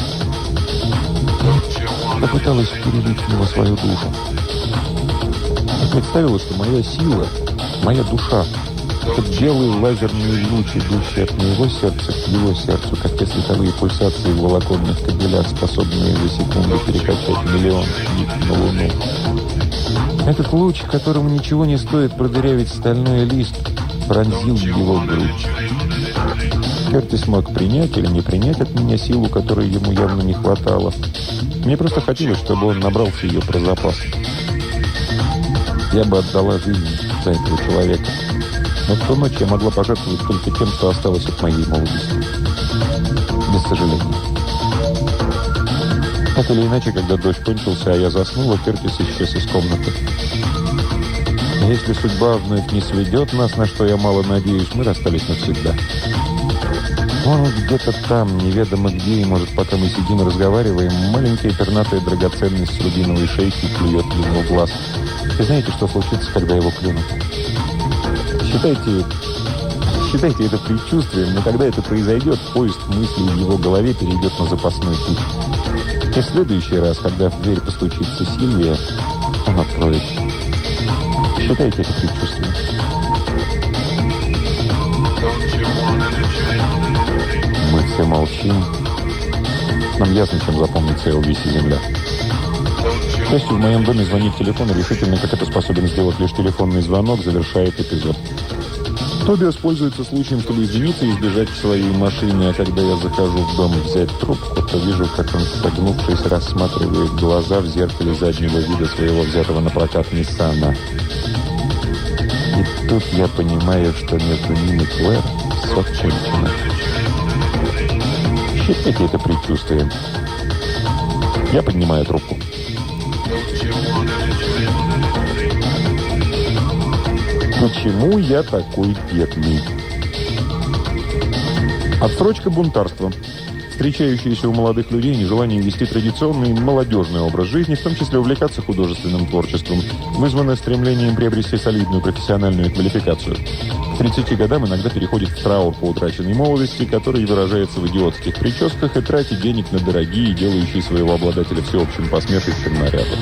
Попыталась перелить в него свою душу. Я представила, что моя сила, моя душа — это белый лазерный луч, идущий от моего сердца к его сердцу, как те световые пульсации в волоконных кабелях, способные за секунду перекачать миллион книг на Луну. Этот луч, которому ничего не стоит продырявить стальной лист, пронзил его грудь. Кертис мог принять или не принять от меня силу, которой ему явно не хватало. Мне просто хотелось, чтобы он набрался ее про запас. Я бы отдала жизнь за этого человека. Но в ту ночь я могла пожертвовать только тем, что осталось от моей молодости. Без сожаления. Так или иначе, когда дождь кончился, а я заснула, Кертис исчез из комнаты. Если судьба вновь не сведет нас, на что я мало надеюсь, мы расстались навсегда. Он где-то там, неведомо где, и, может, пока мы сидим и разговариваем, маленькая пернатая драгоценность с рубиновой шейки клюет ему в глаз. И знаете, что случится, когда его клюнут? Считайте, считайте это предчувствием, но когда это произойдет, поезд мыслей в его голове перейдет на запасной путь. И в следующий раз, когда в дверь постучится Сильвия, он откроет. Считайте это предчувствием. Мы все молчим. Нам ясно, чем запомнится Элвис и Земля. К счастью, в моем доме звонит телефон, и решительно, как это способен сделать лишь телефонный звонок, завершает эпизод. Тобиас пользуется случаем, чтобы извиниться и сбежать к своей машине, а когда я захожу в дом взять трубку, то вижу, как он, согнувшись, рассматривает глаза в зеркале заднего вида своего взятого на прокат Ниссана. И тут я понимаю, что между ними Клэр все кончено. Терпите это предчувствие. Я поднимаю трубку. Почему я такой бедный? Отсрочка бунтарства. Встречающееся у молодых людей нежелание вести традиционный молодежный образ жизни, в том числе увлекаться художественным творчеством, вызвано стремлением приобрести солидную профессиональную квалификацию. К тридцати годам иногда переходит в траур по утраченной молодости, который выражается в идиотских прическах и трате денег на дорогие, делающие своего обладателя всеобщим посмешищем наряды.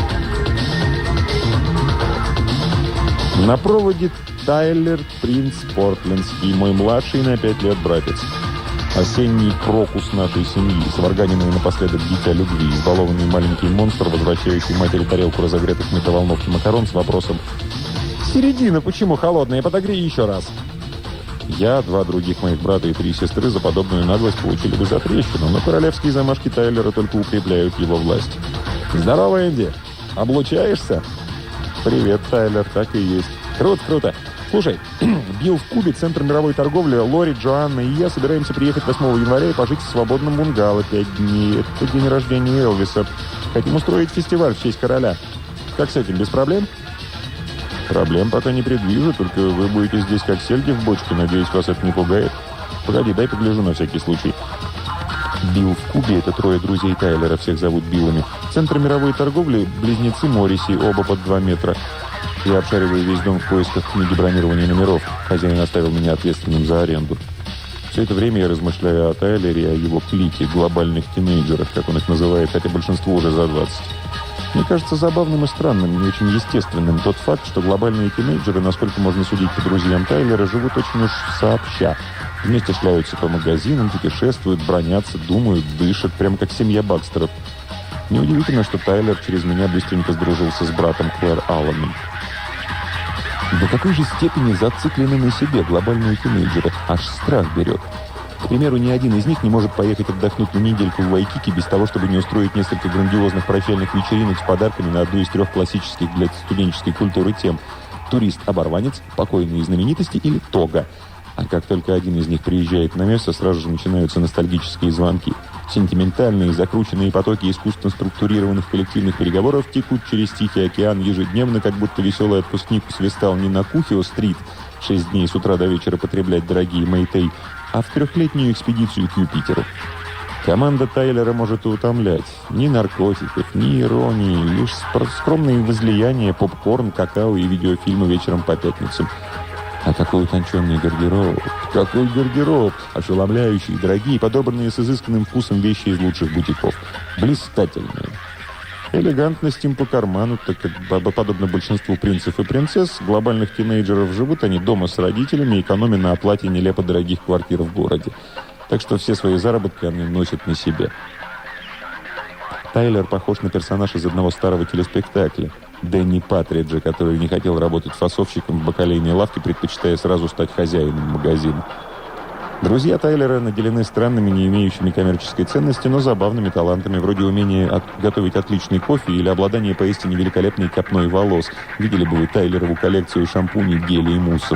На проводе Тайлер Принц Портлендский, мой младший на пять лет братец. Осенний крокус нашей семьи, сварганенный напоследок дитя любви, избалованный маленький монстр, возвращающий матери тарелку разогретых в микроволновке макарон с вопросом: «Середина, почему холодная? Подогрей еще раз!» Я, два других моих брата и три сестры за подобную наглость получили бы за трещину, но королевские замашки Тайлера только укрепляют его власть. «Здорово, Энди! Облучаешься?» «Привет, Тайлер, так и есть». «Круто, круто! Слушай, Билл в Кубе, центр мировой торговли, Лори, Джоанна и я собираемся приехать восьмого января и пожить в свободном бунгало пять дней. Это день рождения Элвиса. Хотим устроить фестиваль в честь короля. Как с этим, без проблем?» «Проблем пока не предвижу, только вы будете здесь как сельди в бочке. Надеюсь, вас это не пугает. Погоди, дай погляжу на всякий случай». Билл в Кубе — это трое друзей Тайлера, всех зовут Биллами. Центр мировой торговли — близнецы Морриси, оба под два метра. Я обшариваю весь дом в поисках книги бронирования номеров. Хозяин оставил меня ответственным за аренду. Все это время я размышляю о Тайлере и о его клике, глобальных тинейджерах, как он их называет, хотя большинство уже за двадцать. Мне кажется забавным и странным, не очень естественным тот факт, что глобальные тинейджеры, насколько можно судить по друзьям Тайлера, живут очень уж сообща. Вместе шляются по магазинам, путешествуют, бронятся, думают, дышат, прямо как семья Бакстеров. Неудивительно, что Тайлер через меня быстренько сдружился с братом Клэр Алланом. До какой же степени зациклены на себе глобальные тинейджеры? Аж страх берет. К примеру, ни один из них не может поехать отдохнуть на недельку в Вайкики без того, чтобы не устроить несколько грандиозных прощальных вечеринок с подарками на одну из трех классических для студенческой культуры тем: турист-оборванец, покойные знаменитости или тога. А как только один из них приезжает на место, сразу же начинаются ностальгические звонки. Сентиментальные, закрученные потоки искусственно структурированных коллективных переговоров текут через Тихий океан ежедневно, как будто веселый отпускник свистал не на Кухио-стрит, шесть дней с утра до вечера потреблять дорогие Мэйтэй, а в трехлетнюю экспедицию к Юпитеру. Команда Тайлера может и утомлять. Ни наркотиков, ни иронии, лишь скромные возлияния, попкорн, какао и видеофильмы вечером по пятницам. А какой утонченный гардероб! Какой гардероб! Ошеломляющие, дорогие, подобранные с изысканным вкусом вещи из лучших бутиков. Блистательные. Элегантность им по карману, так как, подобно большинству принцев и принцесс, глобальных тинейджеров, живут они дома с родителями, экономя на оплате нелепо дорогих квартир в городе. Так что все свои заработки они носят на себе. Тайлер похож на персонаж из одного старого телеспектакля. Дэнни Патриджа, который не хотел работать фасовщиком в бакалейной лавке, предпочитая сразу стать хозяином магазина. Друзья Тайлера наделены странными, не имеющими коммерческой ценности, но забавными талантами, вроде умения от... готовить отличный кофе или обладания поистине великолепной копной волос. Видели бы вы Тайлерову коллекцию шампуней, гелей и муссов.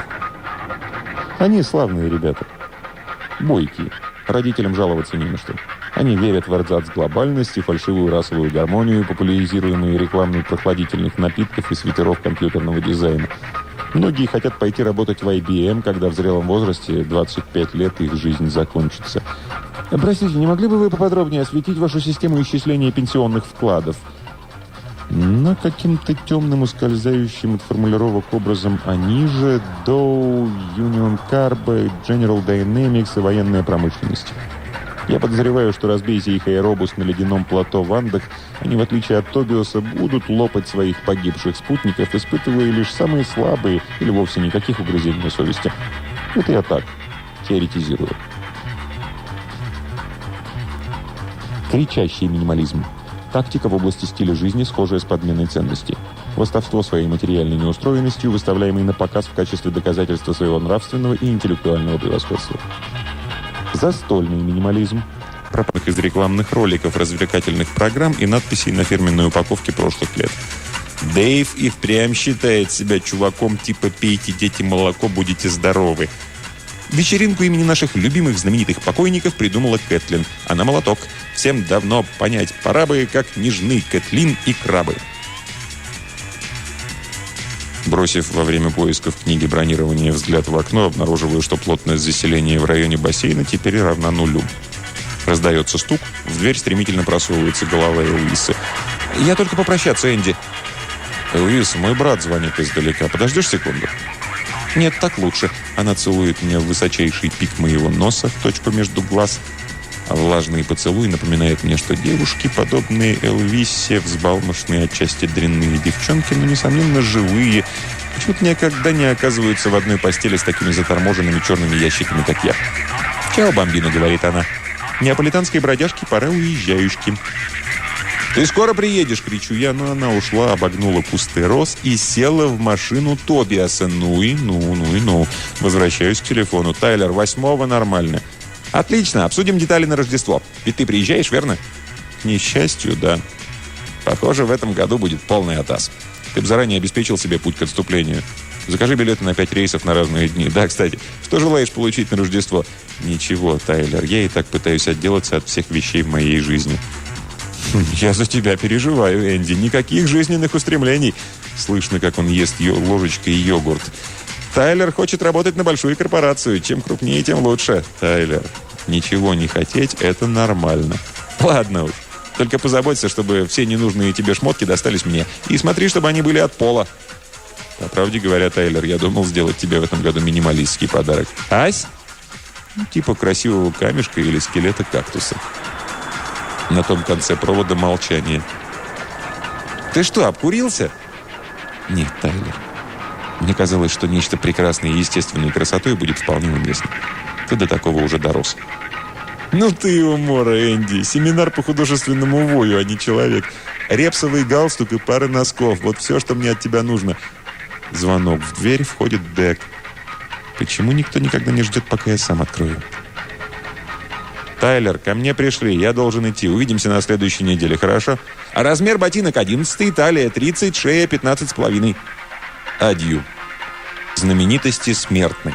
Они славные ребята. Бойкие. Родителям жаловаться не на что. Они верят в эрзац глобальности, фальшивую расовую гармонию, популяризируемую рекламой прохладительных напитков и свитеров компьютерного дизайна. Многие хотят пойти работать в ай би эм, когда в зрелом возрасте, двадцать пять лет, их жизнь закончится. Простите, не могли бы вы поподробнее осветить вашу систему исчисления пенсионных вкладов? Но каким-то темным, ускользающим от формулировок образом они же Dow, Union Carbide, General Dynamics и военная промышленность. Я подозреваю, что разбейся их аэробус на ледяном плато в Андах, они, в отличие от Тобиоса, будут лопать своих погибших спутников, испытывая лишь самые слабые или вовсе никаких угрызений совести. Это я так, теоретизирую. Кричащий минимализм. Тактика в области стиля жизни, схожая с подменой ценностей. Хвастовство своей материальной неустроенностью, выставляемой на показ в качестве доказательства своего нравственного и интеллектуального превосходства. Застольный минимализм. Пропах из рекламных роликов, развлекательных программ и надписей на фирменной упаковке прошлых лет. Дэйв и впрямь считает себя чуваком типа «пейте, дети, молоко, будете здоровы». Вечеринку имени наших любимых знаменитых покойников придумала Кэтлин. Она молоток. Всем давно понять пора бы, как нежны Кэтлин и крабы. Бросив во время поисков книги бронирования взгляд в окно, обнаруживаю, что плотность заселения в районе бассейна теперь равна нулю. Раздается стук, в дверь стремительно просовывается голова Элвиса. «Я только попрощаться, Энди». «Элвис, мой брат звонит издалека. Подождешь секунду?» «Нет, так лучше». Она целует меня в высочайший пик моего носа, в точку между глаз. А влажный поцелуй напоминает мне, что девушки, подобные Элвисе, взбалмошные, отчасти дрянные девчонки, но, несомненно, живые, почему-то никогда не оказываются в одной постели с такими заторможенными черными ящиками, как я. «Чао, бомбина», — говорит она. «Неаполитанской бродяжке пора уезжающим». «Ты скоро приедешь?» — кричу я, но она ушла, обогнула кусты роз и села в машину Тобиаса. Ну и ну, ну и ну. Возвращаюсь к телефону. «Тайлер, восьмого нормально». «Отлично, обсудим детали на Рождество. Ведь ты приезжаешь, верно?» «К несчастью, да. Похоже, в этом году будет полный атас. Ты бы заранее обеспечил себе путь к отступлению. Закажи билеты на пять рейсов на разные дни. Да, кстати, что желаешь получить на Рождество?» «Ничего, Тайлер, я и так пытаюсь отделаться от всех вещей в моей жизни». «Я за тебя переживаю, Энди. Никаких жизненных устремлений». Слышно, как он ест ее ложечкой йогурт. «Тайлер хочет работать на большую корпорацию. Чем крупнее, тем лучше». «Тайлер, ничего не хотеть – это нормально». «Ладно уж. Только позаботься, чтобы все ненужные тебе шмотки достались мне. И смотри, чтобы они были от пола». «По правде говоря, Тайлер, я думал сделать тебе в этом году минималистский подарок». «Ась?» «Типа красивого камешка или скелета кактуса». На том конце провода молчание. «Ты что, обкурился?» «Нет, Тайлер. Мне казалось, что нечто прекрасное и естественной красотой будет вполне уместно. Ты до такого уже дорос». «Ну ты умора, Энди. Семинар по художественному вою, а не человек. Репсовый галстук и пара носков. Вот все, что мне от тебя нужно». Звонок в дверь, входит Дек. Почему никто никогда не ждет, пока я сам открою? «Тайлер, ко мне пришли. Я должен идти. Увидимся на следующей неделе, хорошо? А размер ботинок одиннадцать, талия тридцать, шея пятнадцать с половиной. Адью. Знаменитости смертны».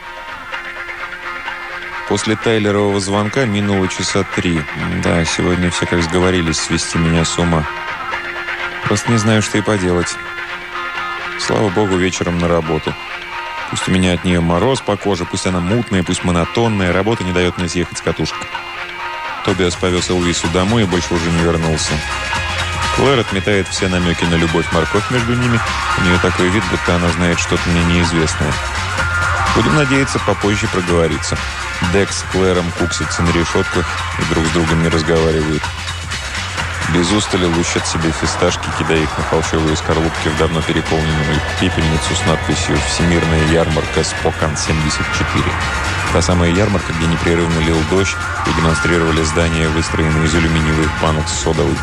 После Тайлерового звонка минуло часа три. Да, сегодня все, как сговорились, свести меня с ума. Просто не знаю, что и поделать. Слава богу, вечером на работу. Пусть у меня от нее мороз по коже, пусть она мутная, пусть монотонная, работа не дает мне съехать с катушек. Тобиас повез Элвису домой и больше уже не вернулся. Клэр отметает все намеки на любовь-морковь между ними. У нее такой вид, будто она знает что-то мне неизвестное. Будем надеяться, попозже проговориться. Дек с Клэром куксятся на решетках и друг с другом не разговаривают. Без устали лущат себе фисташки, кидая их на холщовые скорлупки в давно переполненную пепельницу с надписью «Всемирная ярмарка Спокан семьдесят четыре». Та самая ярмарка, где непрерывно лил дождь и демонстрировали здания, выстроенные из алюминиевых банок с содовой.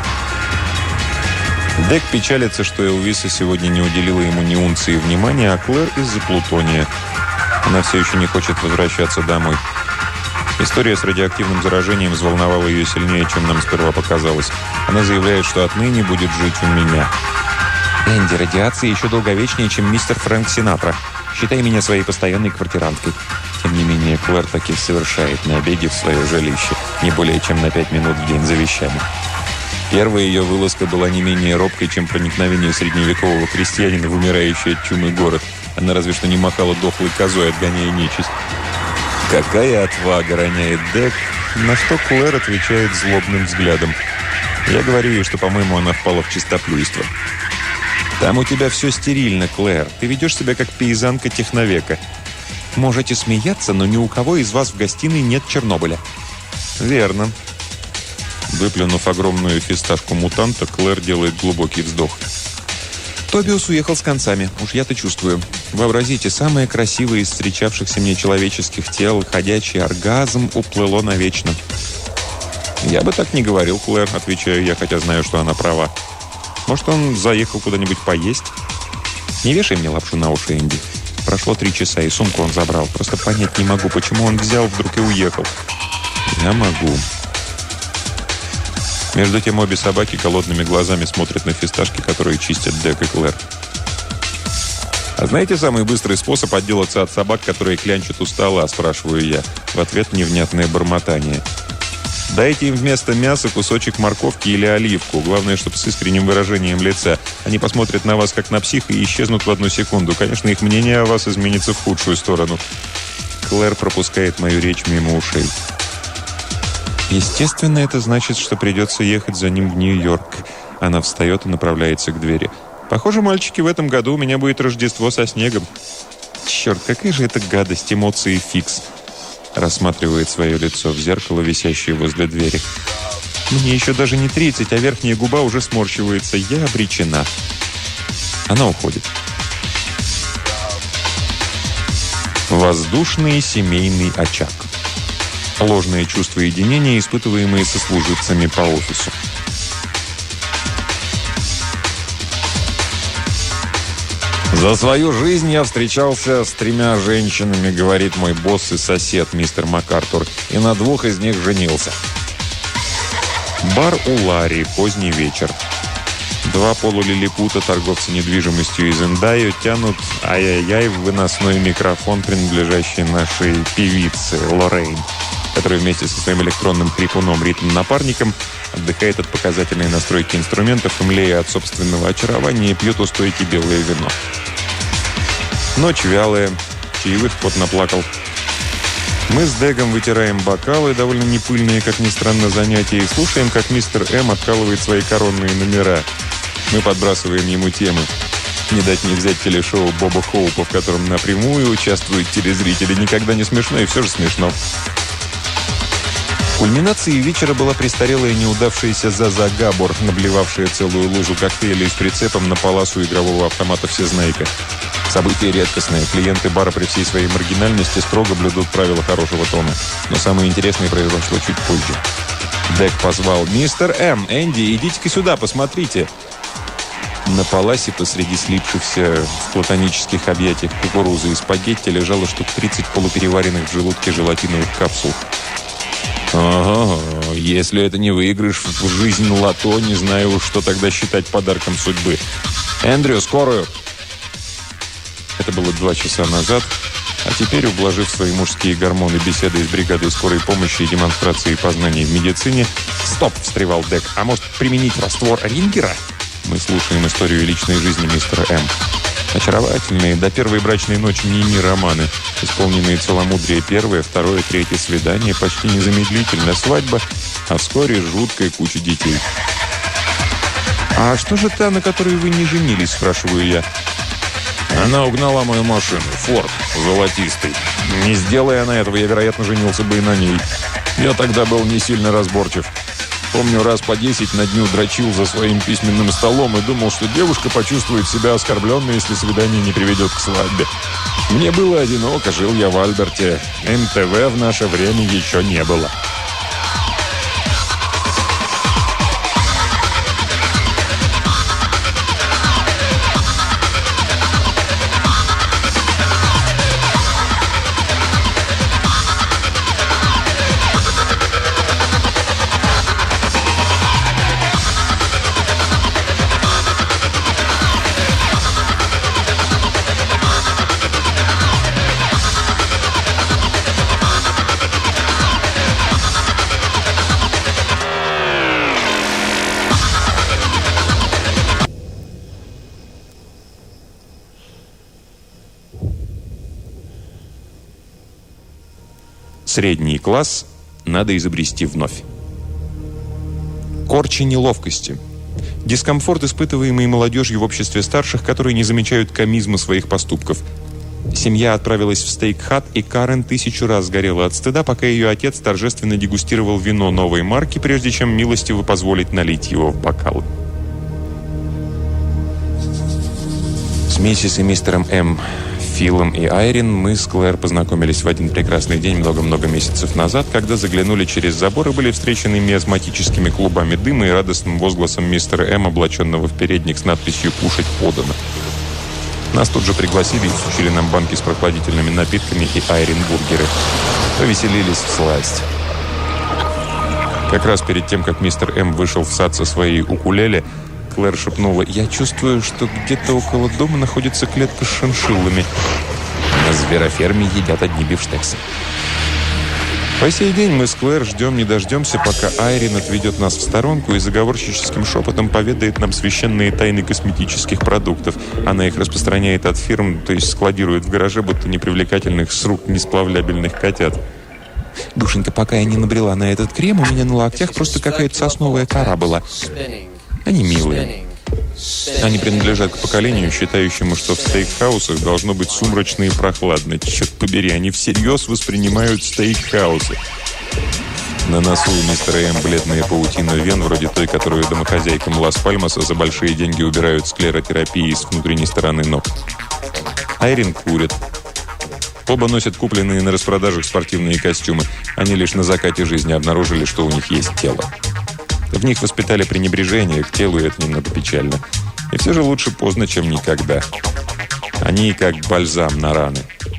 Дек печалится, что Элвиса сегодня не уделила ему ни унции внимания, а Клэр из-за плутония. Она все еще не хочет возвращаться домой. История с радиоактивным заражением взволновала ее сильнее, чем нам сперва показалось. Она заявляет, что отныне будет жить у меня. «Энди, радиация еще долговечнее, чем мистер Фрэнк Синатра. Считай меня своей постоянной квартиранткой». Тем не менее, Клэр таки совершает набеги в свое жилище, не более чем на пять минут в день за вещами. Первая ее вылазка была не менее робкой, чем проникновение средневекового крестьянина в умирающий от чумы город. Она разве что не махала дохлой козой, отгоняя нечисть. «Какая отвага!» — роняет Дек, на что Клэр отвечает злобным взглядом. Я говорю ей, что, по-моему, она впала в чистоплюйство. «Там у тебя все стерильно, Клэр. Ты ведешь себя как пейзанка техновека. Можете смеяться, но ни у кого из вас в гостиной нет Чернобыля». «Верно». Выплюнув огромную фисташку мутанта, Клэр делает глубокий вздох. «Тобиас уехал с концами, уж я-то чувствую. Вообразите, самое красивое из встречавшихся мне человеческих тел, ходячий оргазм, уплыло навечно». «Я бы так не говорил, Клэр», — отвечаю я, хотя знаю, что она права. «Может, он заехал куда-нибудь поесть?» «Не вешай мне лапшу на уши, Энди. Прошло три часа, и сумку он забрал. Просто понять не могу, почему он взял вдруг и уехал». «Я могу». Между тем обе собаки голодными глазами смотрят на фисташки, которые чистят Дек и Клэр. «А знаете самый быстрый способ отделаться от собак, которые клянчат у стола?» – спрашиваю я. В ответ невнятное бормотание. «Дайте им вместо мяса кусочек морковки или оливку. Главное, чтобы с искренним выражением лица. Они посмотрят на вас, как на психа, и исчезнут в одну секунду. Конечно, их мнение о вас изменится в худшую сторону». Клэр пропускает мою речь мимо ушей. Естественно, это значит, что придется ехать за ним в Нью-Йорк. Она встает и направляется к двери. «Похоже, мальчики, в этом году у меня будет Рождество со снегом». «Черт, какая же это гадость, эмоции фикс!» Рассматривает свое лицо в зеркало, висящее возле двери. «Мне еще даже не тридцать, а верхняя губа уже сморщивается. Я обречена». Она уходит. Воздушный семейный очаг. Ложные чувства единения, испытываемые сослуживцами по офису. «За свою жизнь я встречался с тремя женщинами, — говорит мой босс и сосед, мистер МакАртур, — и на двух из них женился». Бар у Ларри, поздний вечер. Два полулилипута, торговцы недвижимостью из Индайо, тянут ай-яй-яй в выносной микрофон, принадлежащий нашей певице Лоррейн, которая вместе со своим электронным хрипуном ритм-напарником отдыхает от показательной настройки инструментов и, млея от собственного очарования, пьет у стойки белое вино. Ночь вялая, чаевых кот наплакал. Мы с Дэгом вытираем бокалы, довольно непыльные, как ни странно, занятия, и слушаем, как мистер М откалывает свои коронные номера. Мы подбрасываем ему темы. Не дать не взять телешоу Боба Хоупа, в котором напрямую участвуют телезрители. Никогда не смешно, и все же смешно. Кульминацией вечера была престарелая неудавшаяся Заза Габор, наблевавшая целую лужу коктейлей с прицепом на паласу игрового автомата «Всезнайка». Событие редкостное. Клиенты бара при всей своей маргинальности строго блюдут правила хорошего тона. Но самое интересное произошло чуть позже. Дэг позвал: «Мистер М, Энди, идите-ка сюда, посмотрите». На паласе посреди слипшихся в платонических объятиях кукурузы и спагетти лежало штук тридцать полупереваренных в желудке желатиновых капсул. «Ага, если это не выигрыш в жизнь лото, не знаю уж, что тогда считать подарком судьбы. Эндрю, скорую!» Это было два часа назад, а теперь, ублажив свои мужские гормоны беседой с бригадой скорой помощи и демонстрацией познаний в медицине... «Стоп!» – встревал Дэг. «А может, применить раствор Рингера?» Мы слушаем историю личной жизни мистера М. Очаровательные, до первой брачной ночи не романы, исполненные целомудрие первое, второе, третье свидание, почти незамедлительно свадьба, а вскоре жуткая куча детей. «А что же та, на которой вы не женились?» – спрашиваю я. «Она угнала мою машину, Форд, золотистый. Не сделая она этого, я, вероятно, женился бы и на ней. Я тогда был не сильно разборчив. Помню, раз по десять на дню дрочил за своим письменным столом и думал, что девушка почувствует себя оскорбленной, если свидание не приведет к свадьбе. Мне было одиноко, жил я в Альберте. эм тэ вэ в наше время еще не было». Средний класс надо изобрести вновь. Корчи неловкости. Дискомфорт, испытываемый молодежью в обществе старших, которые не замечают комизма своих поступков. Семья отправилась в стейк-хат, и Карен тысячу раз сгорела от стыда, пока ее отец торжественно дегустировал вино новой марки, прежде чем милостиво позволить налить его в бокалы. С миссис и мистером М, Филом и Айрин мы с Клэр познакомились в один прекрасный день много-много месяцев назад, когда заглянули через забор и были встречены миазматическими клубами дыма и радостным возгласом мистера М, облаченного в передник с надписью «Кушать подано». Нас тут же пригласили и всучили нам банки с прохладительными напитками и Айрин-бургеры. Повеселились всласть. Как раз перед тем, как мистер М вышел в сад со своей укулеле, Клэр шепнула: «Я чувствую, что где-то около дома находится клетка с шиншиллами. На звероферме едят одни бифштексы». По сей день мы с Клэр ждем не дождемся, пока Айрин отведет нас в сторонку и заговорщическим шепотом поведает нам священные тайны косметических продуктов. Она их распространяет от фирм, то есть складирует в гараже, будто непривлекательных с рук несплавлябельных котят. «Душенька, пока я не набрела на этот крем, у меня на локтях просто какая-то сосновая кора была. Они милые». Они принадлежат к поколению, считающему, что в стейкхаусах должно быть сумрачно и прохладно. Черт побери, они всерьез воспринимают стейкхаусы. На носу у мистера М бледная паутина вен, вроде той, которую домохозяйкам Лас-Пальмаса за большие деньги убирают склеротерапией с внутренней стороны ног. Айрин курит. Оба носят купленные на распродажах спортивные костюмы. Они лишь на закате жизни обнаружили, что у них есть тело. В них воспитали пренебрежение к телу, и это немного печально. И все же лучше поздно, чем никогда. Они как бальзам на раны.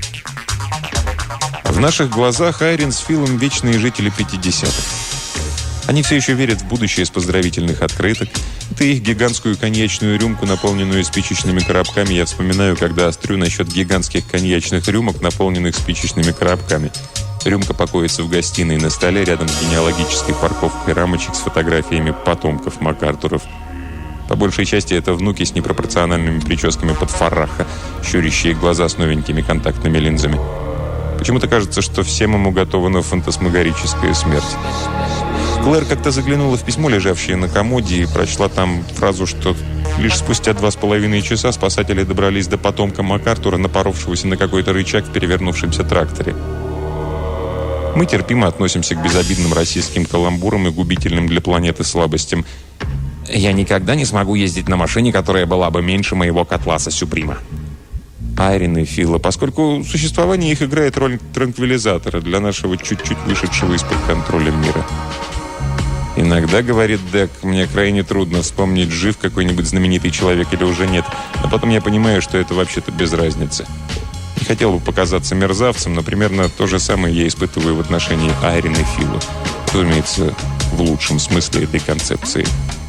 В наших глазах Айрин с Филом вечные жители пятидесятых. Они все еще верят в будущее с поздравительных открыток. Это их гигантскую коньячную рюмку, наполненную спичечными коробками, я вспоминаю, когда острю насчет гигантских коньячных рюмок, наполненных спичечными коробками. Рюмка покоится в гостиной на столе рядом с генеалогической парковкой рамочек с фотографиями потомков МакАртуров. По большей части это внуки с непропорциональными прическами под фарраха, щурящие глаза с новенькими контактными линзами. Почему-то кажется, что всем им уготована фантасмагорическая смерть. Клэр как-то заглянула в письмо, лежавшее на комоде, и прочла там фразу, что лишь спустя два с половиной часа спасатели добрались до потомка МакАртура, напоровшегося на какой-то рычаг в перевернувшемся тракторе. Мы терпимо относимся к безобидным российским каламбурам и губительным для планеты слабостям. «Я никогда не смогу ездить на машине, которая была бы меньше моего котласа Сюприма». Айрин и Фила, поскольку существование их играет роль транквилизатора для нашего чуть-чуть вышедшего из-под контроля мира. «Иногда, — говорит Дек, — мне крайне трудно вспомнить, жив какой-нибудь знаменитый человек или уже нет, а потом я понимаю, что это вообще-то без разницы. Не хотел бы показаться мерзавцем, но примерно то же самое я испытываю в отношении Айрин и Фила. Разумеется, в лучшем смысле этой концепции».